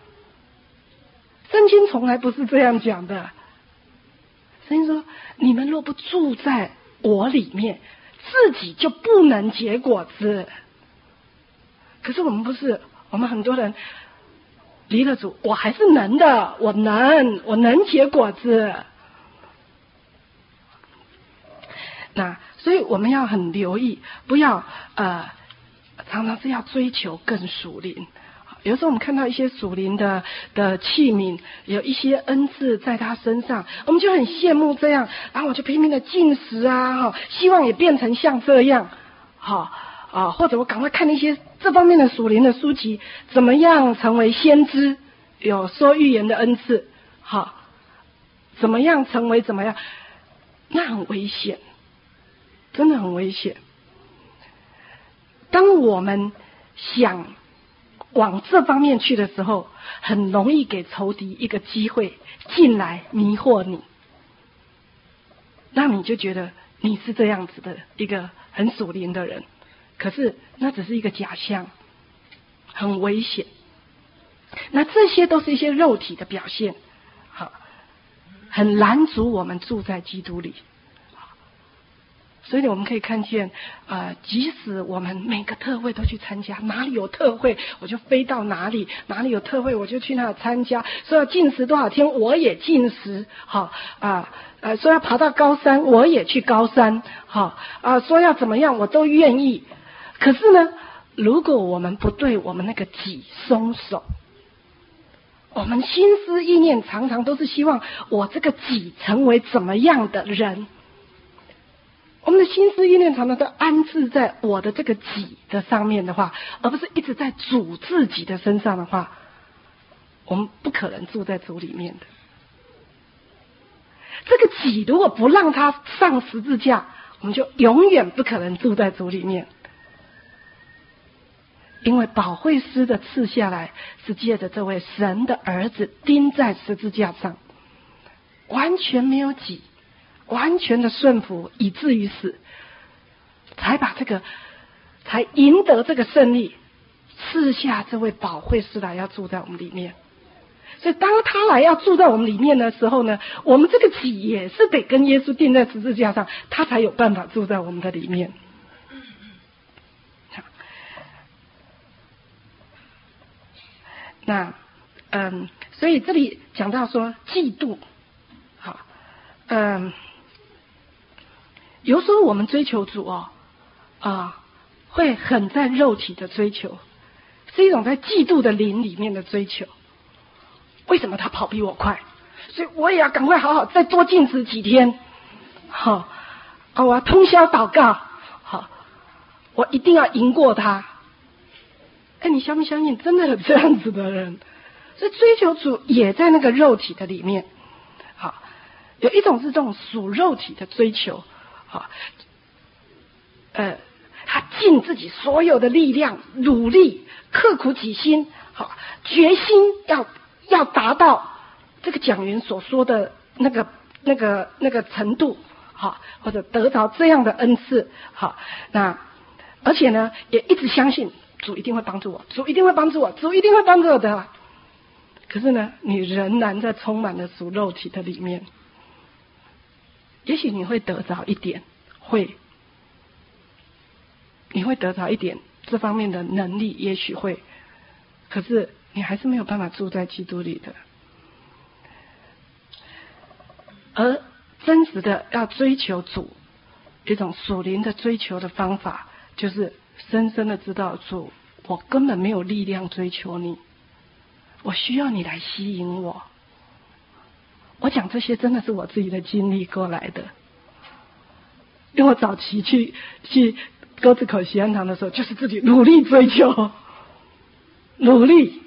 圣经从来不是这样讲的。圣经说：“你们若不住在我里面，自己就不能结果子。”可是我们不是，我们很多人离了主，我还是能的，我能，我能结果子。那所以我们要很留意，不要呃。常常是要追求更属灵，有时候我们看到一些属灵的的器皿，有一些恩赐在他身上，我们就很羡慕这样，然后我就拼命的进食啊，哈，希望也变成像这样，好啊，或者我赶快看一些这方面的属灵的书籍，怎么样成为先知，有说预言的恩赐，好，怎么样成为怎么样，那很危险，真的很危险。当我们想往这方面去的时候，很容易给仇敌一个机会进来迷惑你，让你就觉得你是这样子的一个很属灵的人，可是那只是一个假象，很危险。那这些都是一些肉体的表现，好，很拦阻我们住在基督里。所以我们可以看见，呃，即使我们每个特会都去参加，哪里有特会我就飞到哪里，哪里有特会我就去那里参加。说要禁食多少天，我也禁食，好啊，呃，说要爬到高山，我也去高山，好啊，说要怎么样，我都愿意。可是呢，如果我们不对我们那个己松手，我们心思意念常常都是希望我这个己成为怎么样的人。我们的心思意念常常都安置在我的这个己的上面的话，而不是一直在主自己的身上的话，我们不可能住在主里面的。这个己如果不让他上十字架，我们就永远不可能住在主里面。 因为保惠师的赐下来是借着这位神的儿子钉在十字架上，完全没有挤，完全的顺服，以至于死，才把这个才赢得这个胜利，赐下这位保惠师来要住在我们里面。所以当他来要住在我们里面的时候呢，我们这个己也是得跟耶稣钉在十字架上，他才有办法住在我们的里面。那嗯，所以这里讲到说嫉妒，好，嗯，有时候我们追求主哦，啊，会很在肉体的追求，是一种在嫉妒的灵里面的追求。为什么他跑比我快？所以我也要赶快好好再多禁食几天，好，啊，我要通宵祷告，好，我一定要赢过他。哎，你相不相信？真的有这样子的人，所以追求主也在那个肉体的里面。好，有一种是这种属肉体的追求，好，呃，他尽自己所有的力量，努力，刻苦己心，好，决心要。要达到这个讲员所说的那个、那个、那个程度，好，或者得着这样的恩赐，好，那而且呢，也一直相信主一定会帮助我，主一定会帮助我，主一定会帮助我的。可是呢，你仍然在充满了属肉体的里面，也许你会得着一点，会，你会得着一点这方面的能力，也许会，可是。你还是没有办法住在基督里的。而真实的要追求主，一种属灵的追求的方法，就是深深的知道主，我根本没有力量追求你，我需要你来吸引我。我讲这些真的是我自己的经历过来的，因为我早期去去鸽子口喜安堂的时候，就是自己努力追求，努力。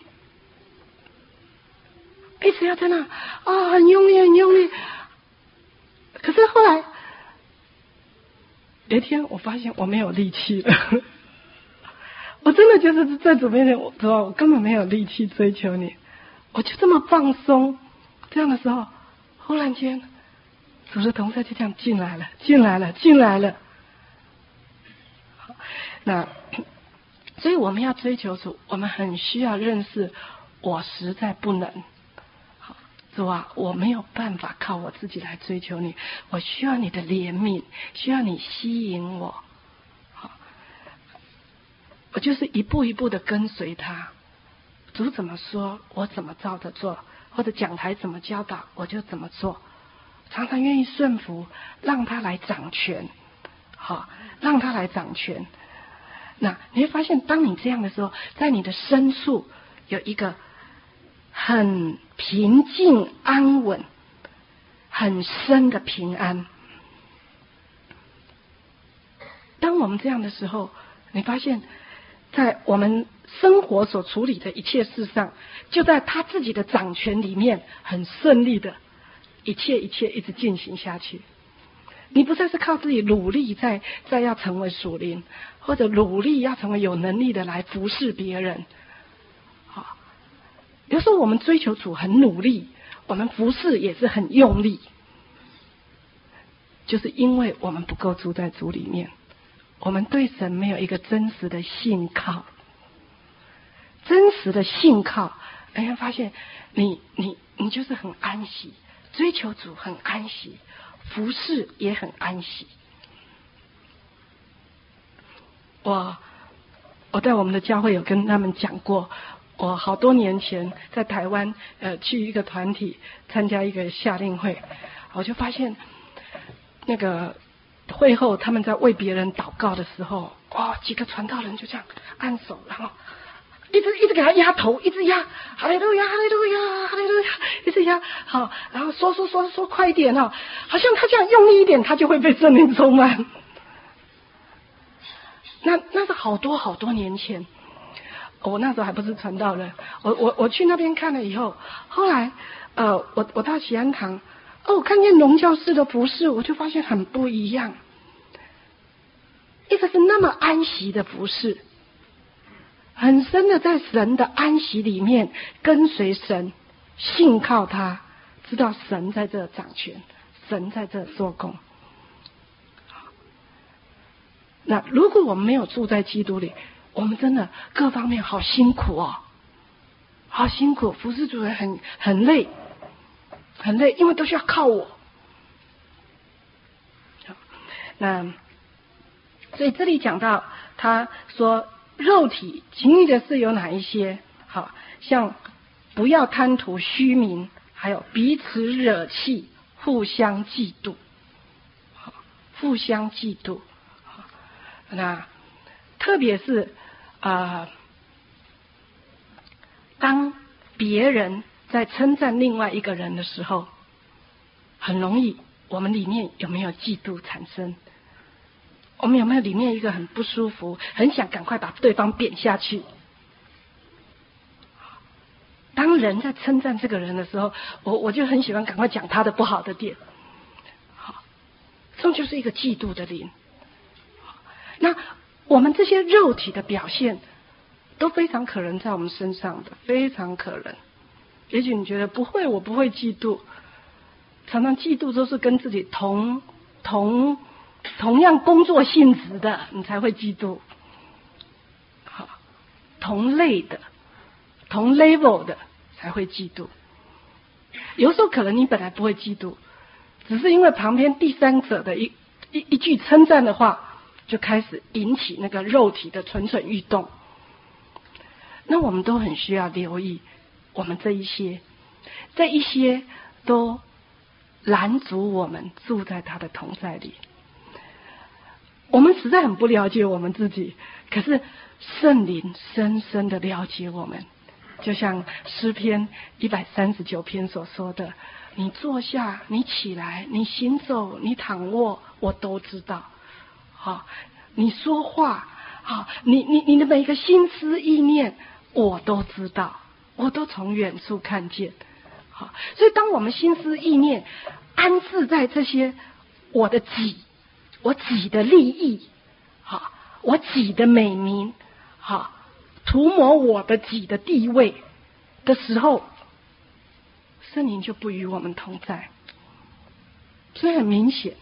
一直要在那啊，很用力，很用力。可是后来有一天，我发现我没有力气了。我真的就是在主面前，我知道我根本没有力气追求你，我就这么放松。这样的时候，忽然间，主的同在就这样进来了，进来了，进来了。那所以我们要追求主，我们很需要认识，我实在不能。主啊，我没有办法靠我自己来追求你，我需要你的怜悯，需要你吸引我。好，我就是一步一步的跟随他，主怎么说，我怎么照着做，或者讲台怎么教导，我就怎么做。常常愿意顺服，让他来掌权，好，让他来掌权。那你会发现，当你这样的时候，在你的深处有一个很平静安稳很深的平安。当我们这样的时候，你发现在我们生活所处理的一切事上，就在他自己的掌权里面很顺利的一切一切一直进行下去。你不再是靠自己努力在在要成为属灵，或者努力要成为有能力的来服侍别人。好，有时候我们追求主很努力，我们服侍也是很用力，就是因为我们不够住在主里面，我们对神没有一个真实的信靠。真实的信靠，哎呀，发现你你你就是很安息，追求主很安息，服侍也很安息。我我在我们的教会有跟他们讲过，我好多年前在台湾呃去一个团体参加一个夏令会，我就发现那个会后他们在为别人祷告的时候，哇，几个传道人就这样按手，然后一直一直给他压头，一直压，哈利路亚，哈利路亚，哈利路亚，一直压，好，然后说说说说快一点哦，好像他这样用力一点，他就会被圣灵充满。那那是好多好多年前，我那时候还不是传道人，我我我去那边看了以后，后来呃，我我到喜安堂，哦，我看见农教士的服侍，我就发现很不一样，一个是那么安息的服侍。 很深的在神的安息里面跟随神，信靠他，知道神在这掌权，神在这做工。那如果我们没有住在基督里，我们真的各方面好辛苦哦，好辛苦，服侍主人很很累，很累，因为都需要靠我。那所以这里讲到，他说肉体情欲的事有哪一些？好像不要贪图虚名，还有彼此惹气，互相嫉妒，好，互相嫉妒。好，那特别是啊、呃，当别人在称赞另外一个人的时候，很容易我们里面有没有嫉妒产生？我们有没有里面一个很不舒服，很想赶快把对方贬下去？当人在称赞这个人的时候，我我就很喜欢赶快讲他的不好的点。好，这就是一个嫉妒的灵。那我们这些肉体的表现都非常可能在我们身上的，非常可能。也许你觉得不会，我不会嫉妒，常常嫉妒都是跟自己同同同样工作性质的，你才会嫉妒。好，同类的、同 level 的才会嫉妒。有时候可能你本来不会嫉妒，只是因为旁边第三者的一一一句称赞的话，就开始引起那个肉体的蠢蠢欲动。那我们都很需要留意，我们这一些，这一些都拦阻我们住在他的同在里。我们实在很不了解我们自己，可是圣灵深深的了解我们，就像诗篇一百三十九篇所说的：你坐下，你起来，你行走，你躺卧，我都知道。好，你说话，好，你你你的每一个心思意念，我都知道，我都从远处看见。好，所以当我们心思意念安置在这些我的己。我己的利益，好，我己的美名，好，涂抹我的己的地位的时候，圣灵就不与我们同在，所以很明显。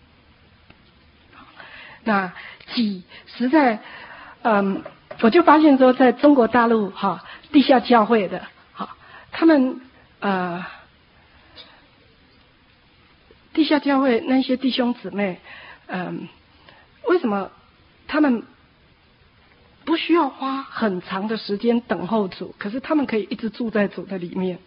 那己实在，嗯，我就发现说，在中国大陆哈地下教会的，好，他们呃地下教会那些弟兄姊妹。嗯，为什么他们不需要花很长的时间等候主，可是他们可以一直住在主的里面？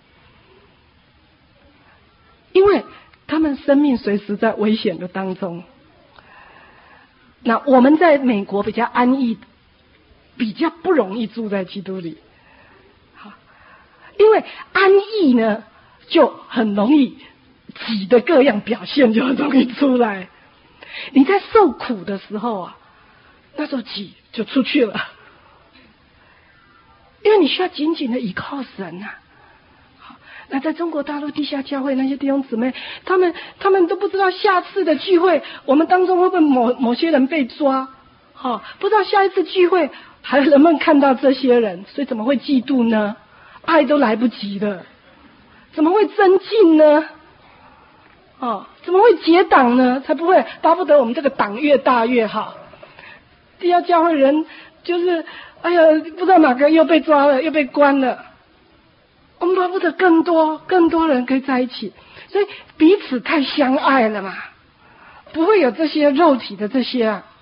因为他们生命随时在危险的当中。那我们在美国比较安逸，比较不容易住在基督里。好，因为安逸呢，就很容易己的各样表现就很容易出来。你在受苦的时候啊，那时候己就出去了，因为你需要紧紧的依靠神啊。好，那在中国大陆地下教会那些弟兄姊妹，他们他们都不知道下次的聚会，我们当中会不会某某些人被抓？好，不知道下一次聚会还能不能看到这些人，所以怎么会嫉妒呢？爱都来不及了，怎么会增进呢？哦，怎么会结党呢？才不会，巴不得我们这个党越大越好。地下教会人就是，哎呀，不知道哪个又被抓了，又被关了。我们巴不得更多更多人可以在一起，所以彼此太相爱了嘛，不会有这些肉体的这些啊。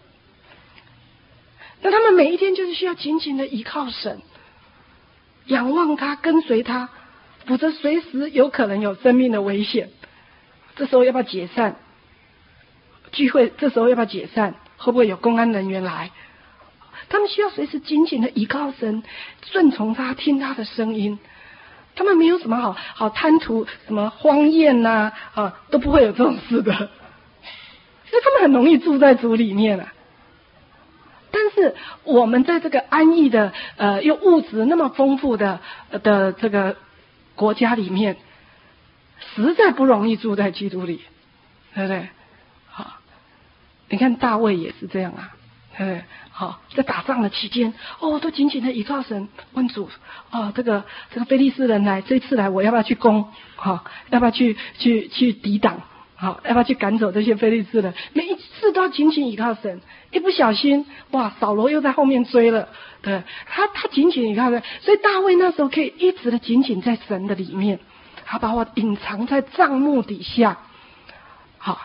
那他们每一天就是需要紧紧的依靠神，仰望他，跟随他，否则随时有可能有生命的危险。这时候要不要解散聚会？这时候要不要解散？会不会有公安人员来？他们需要随时紧紧的依靠神，顺从他，听他的声音。他们没有什么好好贪图什么荒宴呐、啊，啊，都不会有这种事的。所以他们很容易住在主里面啊。但是我们在这个安逸的呃又物质那么丰富的的这个国家里面，实在不容易住在基督里，对不对？好，你看大卫也是这样啊，对嗯，好，在打仗的期间，哦，都紧紧的倚靠神，问主，哦，这个这个非利士人来，这次来我要不要去攻？好、哦，要不要去去去抵挡？好、哦，要不要去赶走这些非利士人？每一次都要紧紧倚靠神，一不小心，哇，扫罗又在后面追了，对，他他紧紧倚靠神，所以大卫那时候可以一直的紧紧在神的里面，他把我隐藏在帐幕底下，好，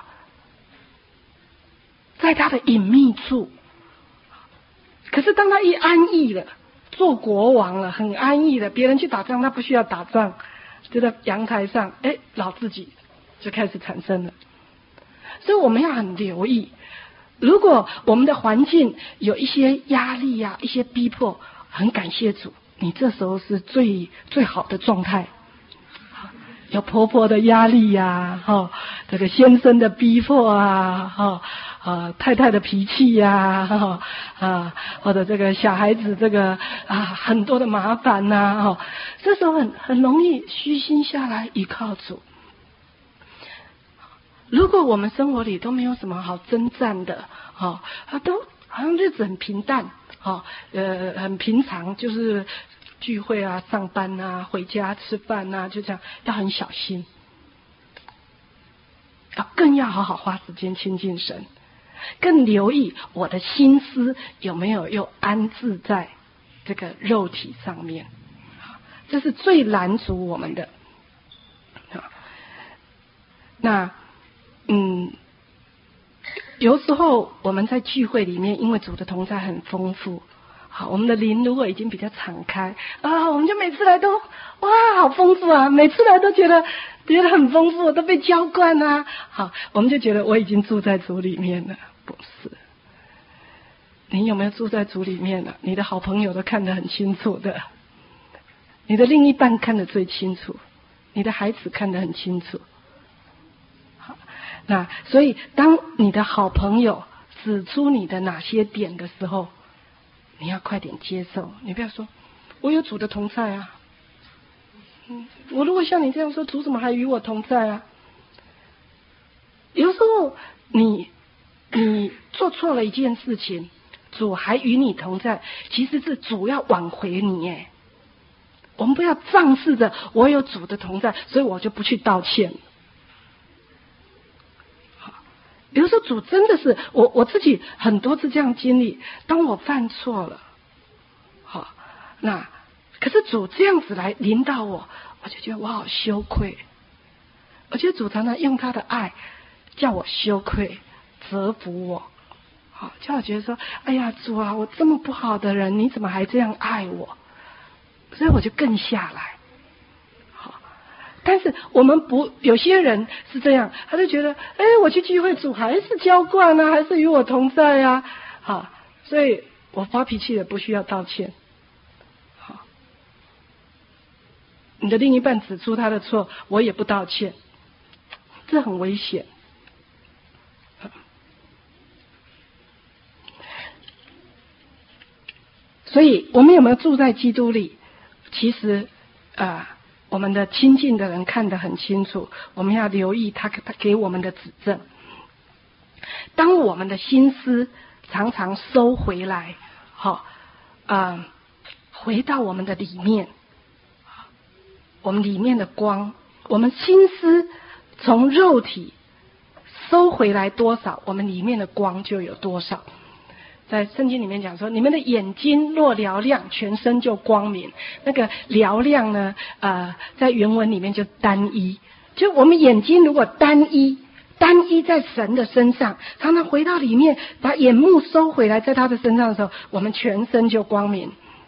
在他的隐秘处。可是当他一安逸了，做国王了，很安逸了，别人去打仗他不需要打仗，就在阳台上，哎，老自己就开始产生了。所以我们要很留意，如果我们的环境有一些压力呀、啊、一些逼迫，很感谢主，你这时候是最最好的状态。有婆婆的压力呀、啊，哈、哦，这个先生的逼迫啊，哈、哦。啊，太太的脾气呀、啊，啊，或者这个小孩子这个啊，很多的麻烦呐、啊，哦，这时候很很容易虚心下来依靠主。如果我们生活里都没有什么好征战的，哦，啊，都好像日子很平淡，哦，呃，很平常，就是聚会啊、上班啊、回家吃饭啊，就这样，要很小心，啊，更要好好花时间亲近神。更留意我的心思有没有又安置在这个肉体上面，这是最拦阻我们的。那嗯，有时候我们在聚会里面，因为主的同在很丰富，好，我们的灵如果已经比较敞开啊，我们就每次来都哇，好丰富啊！每次来都觉得觉得很丰富，都被浇灌啊。好，我们就觉得我已经住在主里面了。不是，你有没有住在主里面呢？你的好朋友都看得很清楚的，你的另一半看得最清楚，你的孩子看得很清楚。好，那所以当你的好朋友指出你的哪些点的时候，你要快点接受，你不要说我有主的同在啊。嗯，我如果像你这样说，主怎么还与我同在啊？有时候你你做错了一件事情，主还与你同在，其实是主要挽回你耶。我们不要仗势着我有主的同在，所以我就不去道歉。比如说主真的是我我自己很多次这样经历，当我犯错了，好，那可是主这样子来领导我，我就觉得我好羞愧。我觉得主常常用他的爱叫我羞愧，折服我，好，叫我觉得说，哎呀，主啊，我这么不好的人，你怎么还这样爱我？所以我就更下来。好，但是我们不，有些人是这样，他就觉得，哎，我去聚会，主还是浇灌啊，还是与我同在啊，好，所以我发脾气也不需要道歉。好，你的另一半指出他的错，我也不道歉，这很危险。所以我们有没有住在基督里？其实啊、呃，我们的亲近的人看得很清楚，我们要留意他他给我们的指正。当我们的心思常常收回来，好、哦，啊、呃，回到我们的里面，我们里面的光，我们心思从肉体收回来多少，我们里面的光就有多少。在圣经里面讲说，你们的眼睛若嘹亮，全身就光明。那个嘹亮呢，呃，在原文里面就单一，就我们眼睛如果单一，单一在神的身上，常常回到里面，把眼目收回来，在他的身上的时候，我们全身就光明。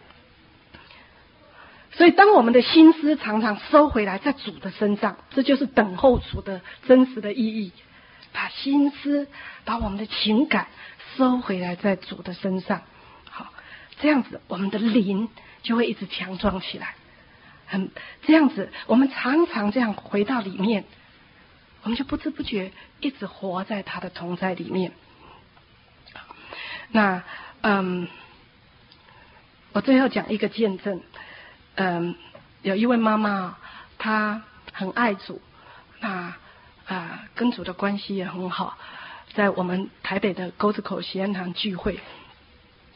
所以当我们的心思常常收回来在主的身上，这就是等候主的真实的意义。把心思，把我们的情感收回来在主的身上，好，这样子我们的灵就会一直强壮起来。很这样子，我们常常这样回到里面，我们就不知不觉一直活在他的同在里面。那嗯，我最后讲一个见证。嗯，有一位妈妈，她很爱主，那啊、呃、跟主的关系也很好，在我们台北的沟子口喜安堂聚会。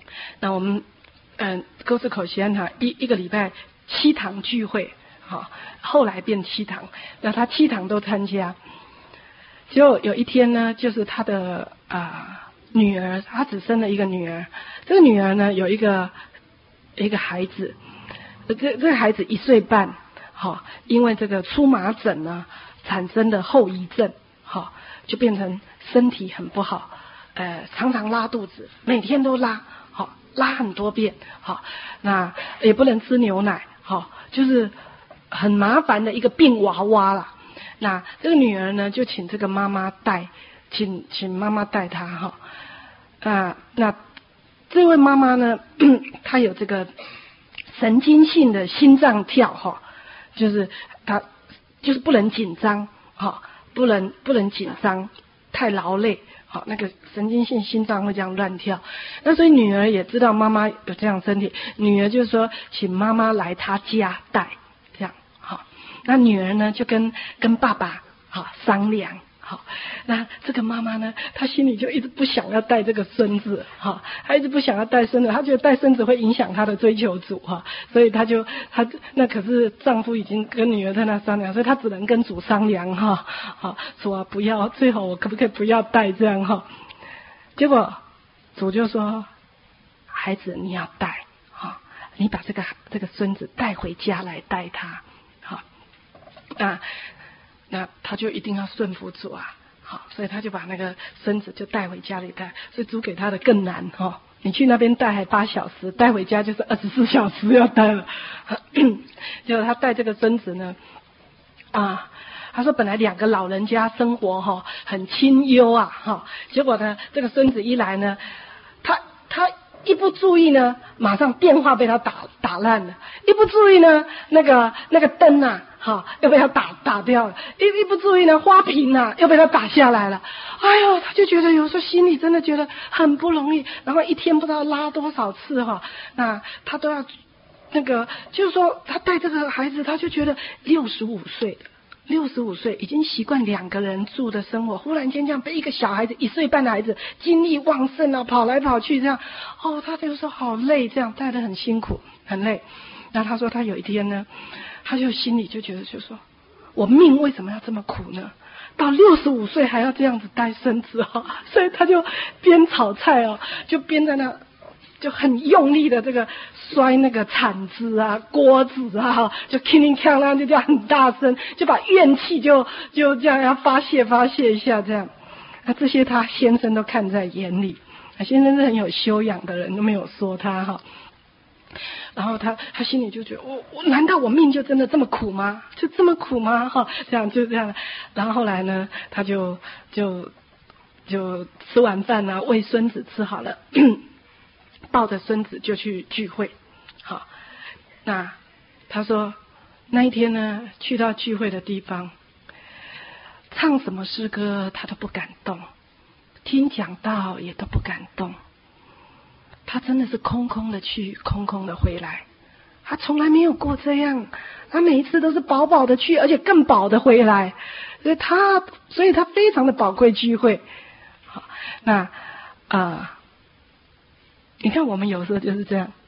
那我们嗯沟子口喜安堂一一个礼拜七堂聚会，好，后来变七堂，那他七堂都参加。结果有一天呢，就是他的啊、呃、女儿，他只生了一个女儿，这个女儿呢有一个一个孩子，这这个孩子一岁半，好，因为这个出麻疹呢产生的后遗症，好，就变成身体很不好，呃，常常拉肚子，每天都拉，好，拉很多遍，好，那也不能吃牛奶，好，就是很麻烦的一个病娃娃啦。那这个女儿呢，就请这个妈妈带，请请妈妈带她哈。啊，那这位妈妈呢，她有这个神经性的心脏跳哈，就是她就是不能紧张哈，不能不能紧张，太劳累，好，那个神经性心脏会这样乱跳。那所以女儿也知道妈妈有这样身体，女儿就说请妈妈来她家带。那女儿呢就跟跟爸爸好商量，好，那这个妈妈呢，她心里就一直不想要带这个孙子，哈，她一直不想要带孙子，她觉得带孙子会影响她的追求主，哈，所以她就她那可是丈夫已经跟女儿在那商量，所以她只能跟主商量，哈，好说、啊、不要，最好我可不可以不要带这样哈？结果主就说，孩子你要带，哈，你把这个这个孙子带回家来带他。那那他就一定要顺服主啊，好，所以他就把那个孙子就带回家里带，所以主给他的更难哈、哦。你去那边带还八小时，带回家就是二十四小时要带了。结果他带这个孙子呢，啊，他说本来两个老人家生活哈、哦、很清幽啊哈，结果呢这个孙子一来呢，他他一不注意呢，马上电话被他打打烂了；一不注意呢，那个那个灯啊。好，又被他打打掉了，一一不注意呢，花瓶啊又被他打下来了。哎呦，他就觉得有时候心里真的觉得很不容易，然后一天不知道拉多少次哈，那他都要那个，就是说他带这个孩子，他就觉得六十五岁，六十五岁已经习惯两个人住的生活，忽然间这样被一个小孩子一岁半的孩子精力旺盛啊，跑来跑去这样，哦，他就说好累，这样带得很辛苦，很累。那他说他有一天呢。他就心里就觉得就说，我命为什么要这么苦呢？到六十五岁还要这样子带孙子哈、哦，所以他就边炒菜哦，就边在那就很用力的这个摔那个铲子啊、锅子啊，就叮叮锵啷就这样很大声，就把怨气就就这样要发泄发泄一下这样。那这些他先生都看在眼里，先生是很有修养的人，都没有说他哈。然后他他心里就觉得，我我难道我命就真的这么苦吗？就这么苦吗？哈，这样就这样。然后后来呢，他就就就吃完饭呢、啊，喂孙子吃好了，抱着孙子就去聚会。好，那他说那一天呢，去到聚会的地方，唱什么诗歌他都不敢动，听讲道也都不敢动。他真的是空空的去，空空的回来。他从来没有过这样，他每一次都是饱饱的去，而且更饱的回来。所以他，所以他非常的宝贵聚会。好，那啊、呃，你看我们有时候就是这样，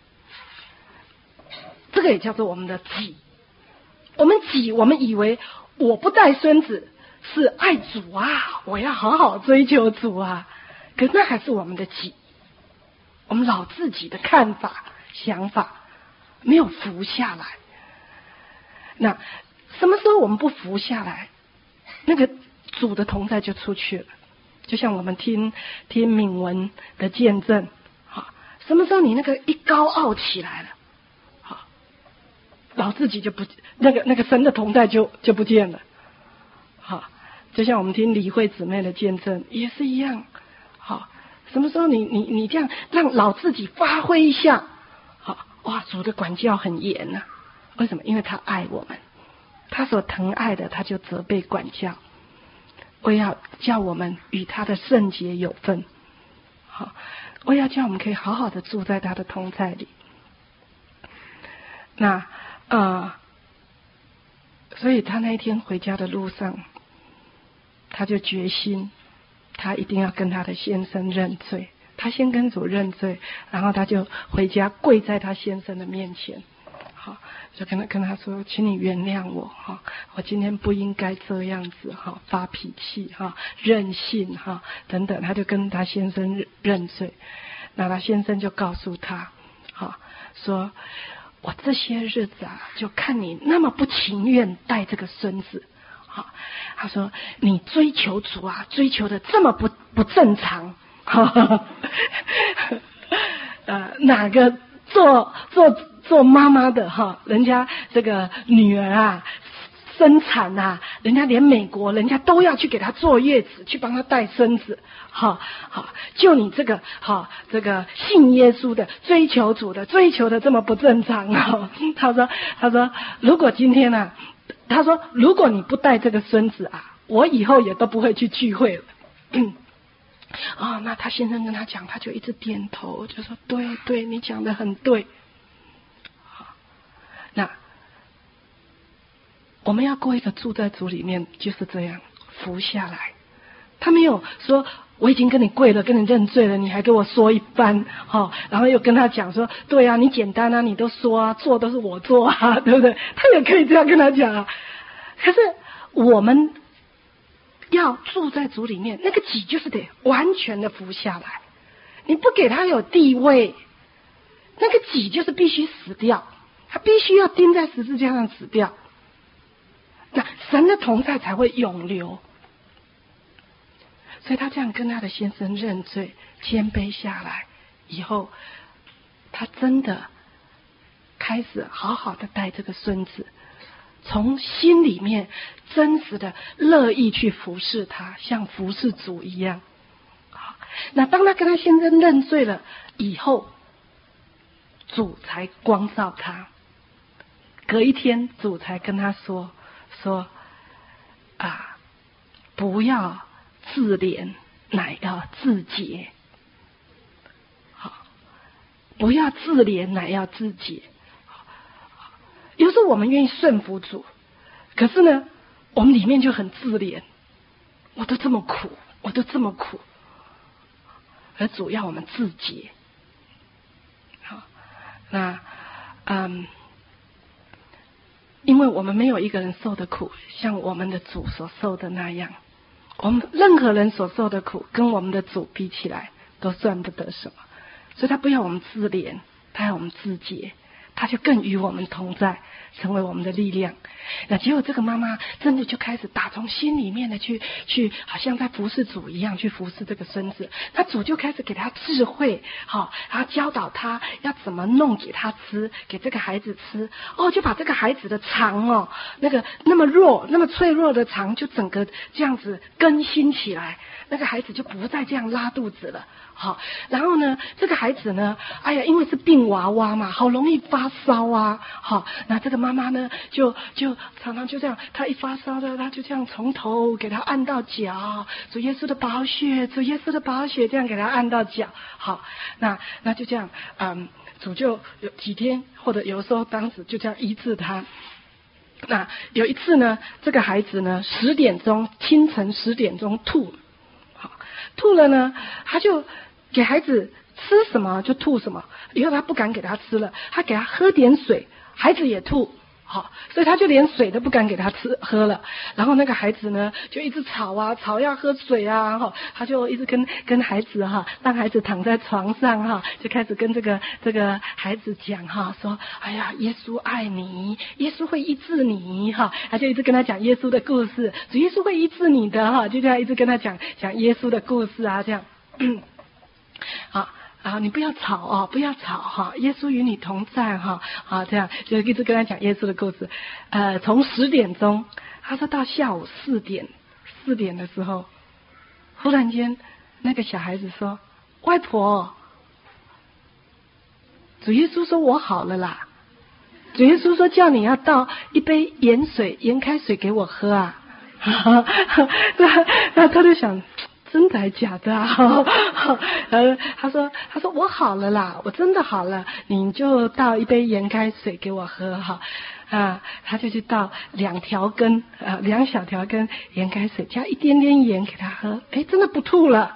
这个也叫做我们的己。我们己，我们以为我不带孙子是爱主啊，我要好好追求主啊，可是那还是我们的己。我们老自己的看法、想法没有服下来。那什么时候我们不服下来，那个主的同在就出去了。就像我们听听敏文的见证，好，什么时候你那个一高傲起来了，好，老自己就不那个那个神的同在就就不见了。好，就像我们听李慧姊妹的见证也是一样，好。什么时候你你你这样让老自己发挥一下，好哇，主的管教很严啊。为什么？因为他爱我们，他所疼爱的他就责备管教，为要叫我们与他的圣洁有份。好，为要叫我们可以好好的住在他的同在里。那呃，所以他那一天回家的路上，他就决心。他一定要跟他的先生认罪， 他先跟主认罪，然后他就回家跪在他先生的面前，好，就跟他跟他说，请你原谅我哈，我今天不应该这样子哈，发脾气哈，任性哈等等，他就跟他先生认罪。那他先生就告诉他，哈，说我这些日子啊，就看你那么不情愿带这个孙子，好，他说你追求主啊，追求的这么不不正常，哈哈，呃，哪个做做做妈妈的哈，人家这个女儿啊生产啊，人家连美国人家都要去给她坐月子，去帮她带孙子，好好，就你这个好这个信耶稣的，追求主的，追求的这么不正常啊！他说他说如果今天啊，他说如果你不带这个孙子啊，我以后也都不会去聚会了。啊、哦，那他先生跟他讲，他就一直点头，就说对对，你讲的很对。好，那我们要过一个住在主里面，就是这样服下来。他没有说我已经跟你跪了，跟你认罪了，你还给我说一番，哦，然后又跟他讲说，对啊，你简单啊，你都说啊，做都是我做啊，对不对？他也可以这样跟他讲啊。可是我们要住在主里面，那个己就是得完全的服下来。你不给他有地位，那个己就是必须死掉，他必须要钉在十字架上死掉。那神的同在才会永留。所以他这样跟他的先生认罪，谦卑下来以后，他真的开始好好的带这个孙子，从心里面真实的乐意去服侍他，像服侍主一样。好，那当他跟他先生认罪了以后，主才光照他。隔一天，主才跟他说说啊，不要自怜，乃要自洁。好，不要自怜，乃要自洁。有时候我们愿意顺服主，可是呢，我们里面就很自怜，我都这么苦，我都这么苦，而主要我们自洁。好，那嗯，因为我们没有一个人受的苦像我们的主所受的那样。我们任何人所受的苦跟我们的主比起来都算不得什么，所以他不要我们自怜，他要我们自洁，他就更与我们同在，成为我们的力量。那结果这个妈妈真的就开始打从心里面的去去好像在服侍主一样去服侍这个孙子。那主就开始给他智慧，好，然后教导他要怎么弄给他吃，给这个孩子吃。哦，就把这个孩子的肠哦，那个那么弱那么脆弱的肠就整个这样子更新起来，那个孩子就不再这样拉肚子了。好，然后呢，这个孩子呢，哎呀，因为是病娃娃嘛，好容易发烧啊。好，那这个妈妈呢，就就常常就这样，他一发烧的，他就这样从头给他按到脚，主耶稣的宝血，主耶稣的宝血，这样给他按到脚。好，那那就这样，嗯，主就有几天或者有时候当时就这样医治他。那有一次呢，这个孩子呢，十点钟清晨十点钟吐，好，吐了呢，他就给孩子吃什么就吐什么，以后他不敢给他吃了，他给他喝点水，孩子也吐，好，所以他就连水都不敢给他吃喝了。然后那个孩子呢，就一直吵啊，吵要喝水啊，哈，他就一直跟跟孩子哈，让孩子躺在床上哈，就开始跟这个这个孩子讲哈，说，哎呀，耶稣爱你，耶稣会医治你哈，他就一直跟他讲耶稣的故事，主耶稣会医治你的哈，就这样一直跟他讲讲耶稣的故事啊，这样，好。啊，你不要吵哦，不要吵哈！耶稣与你同在哈！啊，这样就一直跟他讲耶稣的故事。呃，从十点钟，他说到下午四点，四点的时候，忽然间那个小孩子说：“外婆，主耶稣说我好了啦！主耶稣说叫你要倒一杯盐水、盐开水给我喝啊！”那那他就想。真的还假的啊？呃，他说，他说我好了啦，我真的好了，你就倒一杯盐开水给我喝哈。啊，他就去倒两条根，呃，两小条根盐开水，加一点点盐给他喝，哎，真的不吐了。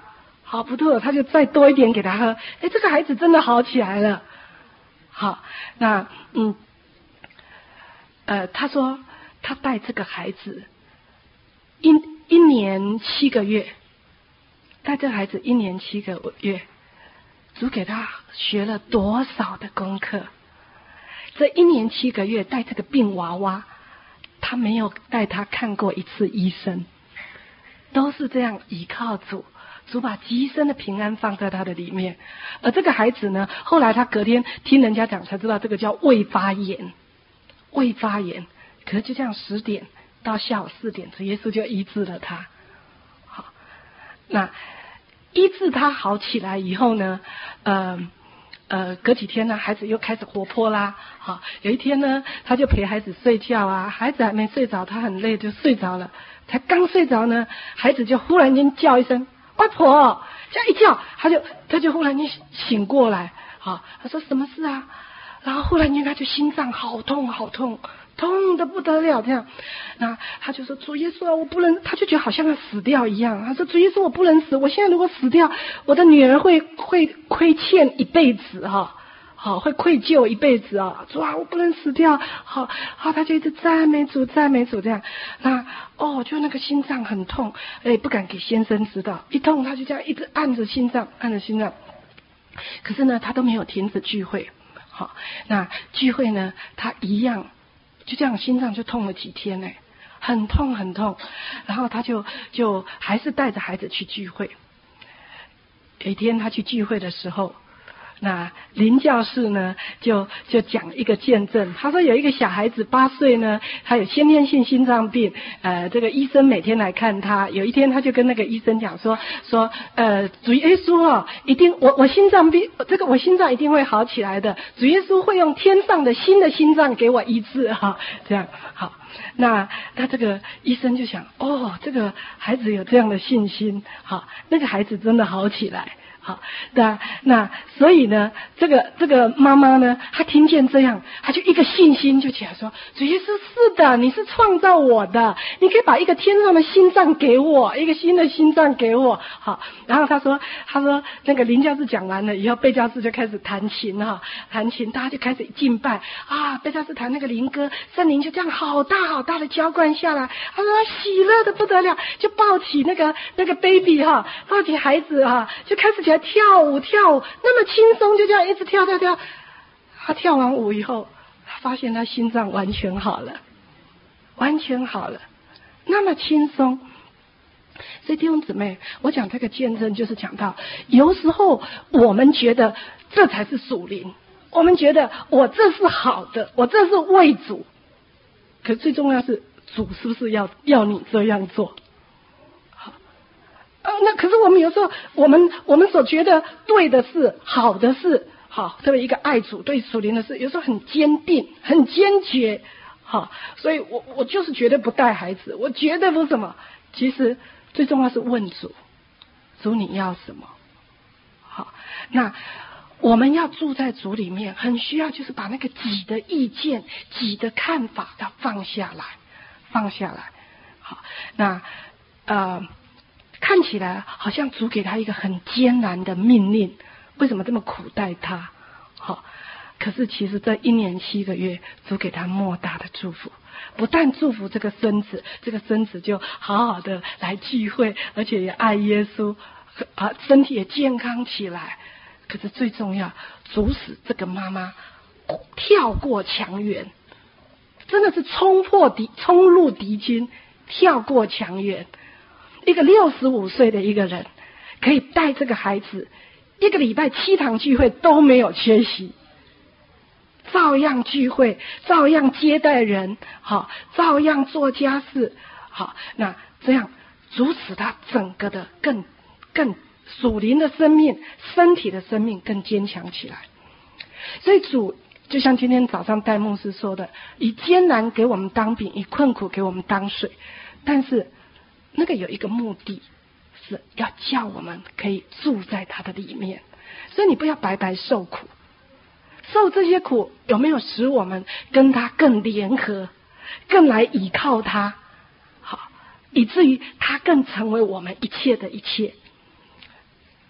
好不对，他就再多一点给他喝，哎，这个孩子真的好起来了。好，那嗯，呃，他说他带这个孩子一一年七个月，带这个孩子一年七个月，主给他学了多少的功课？这一年七个月带这个病娃娃，他没有带他看过一次医生，都是这样依靠主，主把极深的平安放在他的里面。而这个孩子呢，后来他隔天听人家讲才知道，这个叫胃发炎，胃发炎。可是就这样十点到下午四点，主耶稣就医治了他。好，那医治他好起来以后呢，呃。呃，隔几天呢，孩子又开始活泼啦。好，有一天呢，他就陪孩子睡觉啊，孩子还没睡着，他很累就睡着了。才刚睡着呢，孩子就忽然间叫一声“外婆”，这样一叫，他就他就忽然间醒过来。好，他说什么事啊？然后忽然间他就心脏好痛好痛，痛得不得了这样。那他就说主耶稣啊，我不能，他就觉得好像要死掉一样。他说主耶稣，我不能死，我现在如果死掉，我的女儿会会亏欠一辈子哈。好，会愧疚一辈子啊！主啊，我不能死掉。好，好，他就一直赞美主，赞美主这样。那哦，就那个心脏很痛，哎，不敢给先生知道，一痛他就这样一直按着心脏，按着心脏。可是呢，他都没有停止聚会。好，那聚会呢，他一样就这样，心脏就痛了几天呢，很痛很痛。然后他就就还是带着孩子去聚会。有一天他去聚会的时候，那林教士呢就就讲一个见证，他说有一个小孩子八岁呢，他有先天性心脏病，呃，这个医生每天来看他，有一天他就跟那个医生讲说说呃，主耶稣啊，一定我我心脏病，这个我心脏一定会好起来的，主耶稣会用天上的新的心脏给我医治哈，这样好。那他这个医生就想，哦，这个孩子有这样的信心，好，那个孩子真的好起来。好，那那所以呢，这个这个妈妈呢，她听见这样，她就一个信心就起来说：“主耶稣，是的，你是创造我的，你可以把一个天上的心脏给我，一个新的心脏给我。”好，然后他说，他说那个林教士讲完了以后，贝教士就开始弹琴哈，弹琴，大家就开始敬拜啊，贝教士弹那个灵歌，圣灵就这样好大好大的浇灌下来，他说喜乐的不得了，就抱起那个那个 baby 哈，抱起孩子哈，就开始起来跳舞跳舞，那么轻松，就这样一直跳跳跳。他跳完舞以后，他发现他心脏完全好了，完全好了，那么轻松。所以弟兄姊妹，我讲这个见证就是讲到，有时候我们觉得这才是属灵，我们觉得我这是好的，我这是为主，可最重要是主是不是要要你这样做？啊，那可是我们有时候，我们我们所觉得对的事、好的事，好，作为一个爱主对属灵的事，有时候很坚定、很坚决，好，所以我我就是绝对不带孩子，我绝对不什么。其实最重要是问主，主你要什么？好，那我们要住在主里面，很需要就是把那个己的意见、己的看法要放下来，放下来。好，那呃。看起来好像主给他一个很艰难的命令，为什么这么苦待他？好，可是其实这一年七个月，主给他莫大的祝福，不但祝福这个孙子，这个孙子就好好的来聚会，而且也爱耶稣，啊，身体也健康起来。可是最重要，主使这个妈妈跳过墙垣，真的是冲破敌，冲入敌军，跳过墙垣。一个六十五岁的一个人，可以带这个孩子一个礼拜七堂聚会都没有缺席，照样聚会，照样接待人，好，照样做家事，好，那这样主使他整个的更更属灵的生命、身体的生命更坚强起来。所以主就像今天早上戴牧师说的，以艰难给我们当饼，以困苦给我们当水，但是那个有一个目的，是要叫我们可以住在他的里面。所以你不要白白受苦，受这些苦有没有使我们跟他更联合，更来倚靠他，好，以至于他更成为我们一切的一切。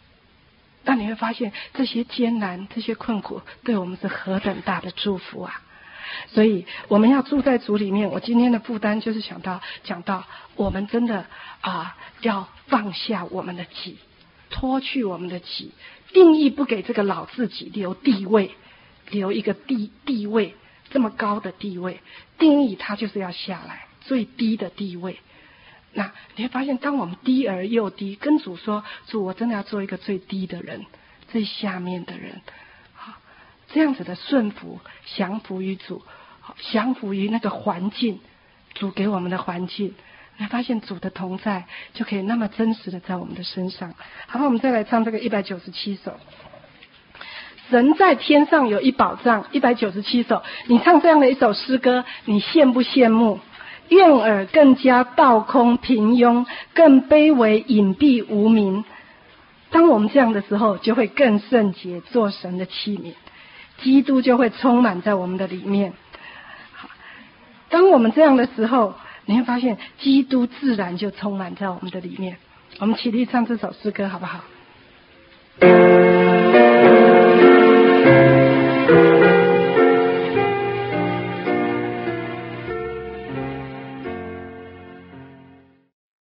那你会发现这些艰难、这些困苦，对我们是何等大的祝福啊！所以我们要住在主里面。我今天的负担就是想到讲到，我们真的啊、呃，要放下我们的己，脱去我们的己，定义不给这个老自己留地位，留一个地地位这么高的地位，定义它就是要下来最低的地位。那你会发现，当我们低而又低，跟主说：“主，我真的要做一个最低的人，最下面的人。”好，这样子的顺服、降服于主，降服于那个环境，主给我们的环境，你会发现主的同在就可以那么真实的在我们的身上。好，我们再来唱这个一百九十七首。神在天上有一宝藏，一百九十七首。你唱这样的一首诗歌，你羡不羡慕？愿尔更加倒空平庸，更卑微隐蔽无名。当我们这样的时候，就会更圣洁，做神的器皿，基督就会充满在我们的里面。当我们这样的时候，你会发现基督自然就充满在我们的里面。我们起立唱这首诗歌好不好？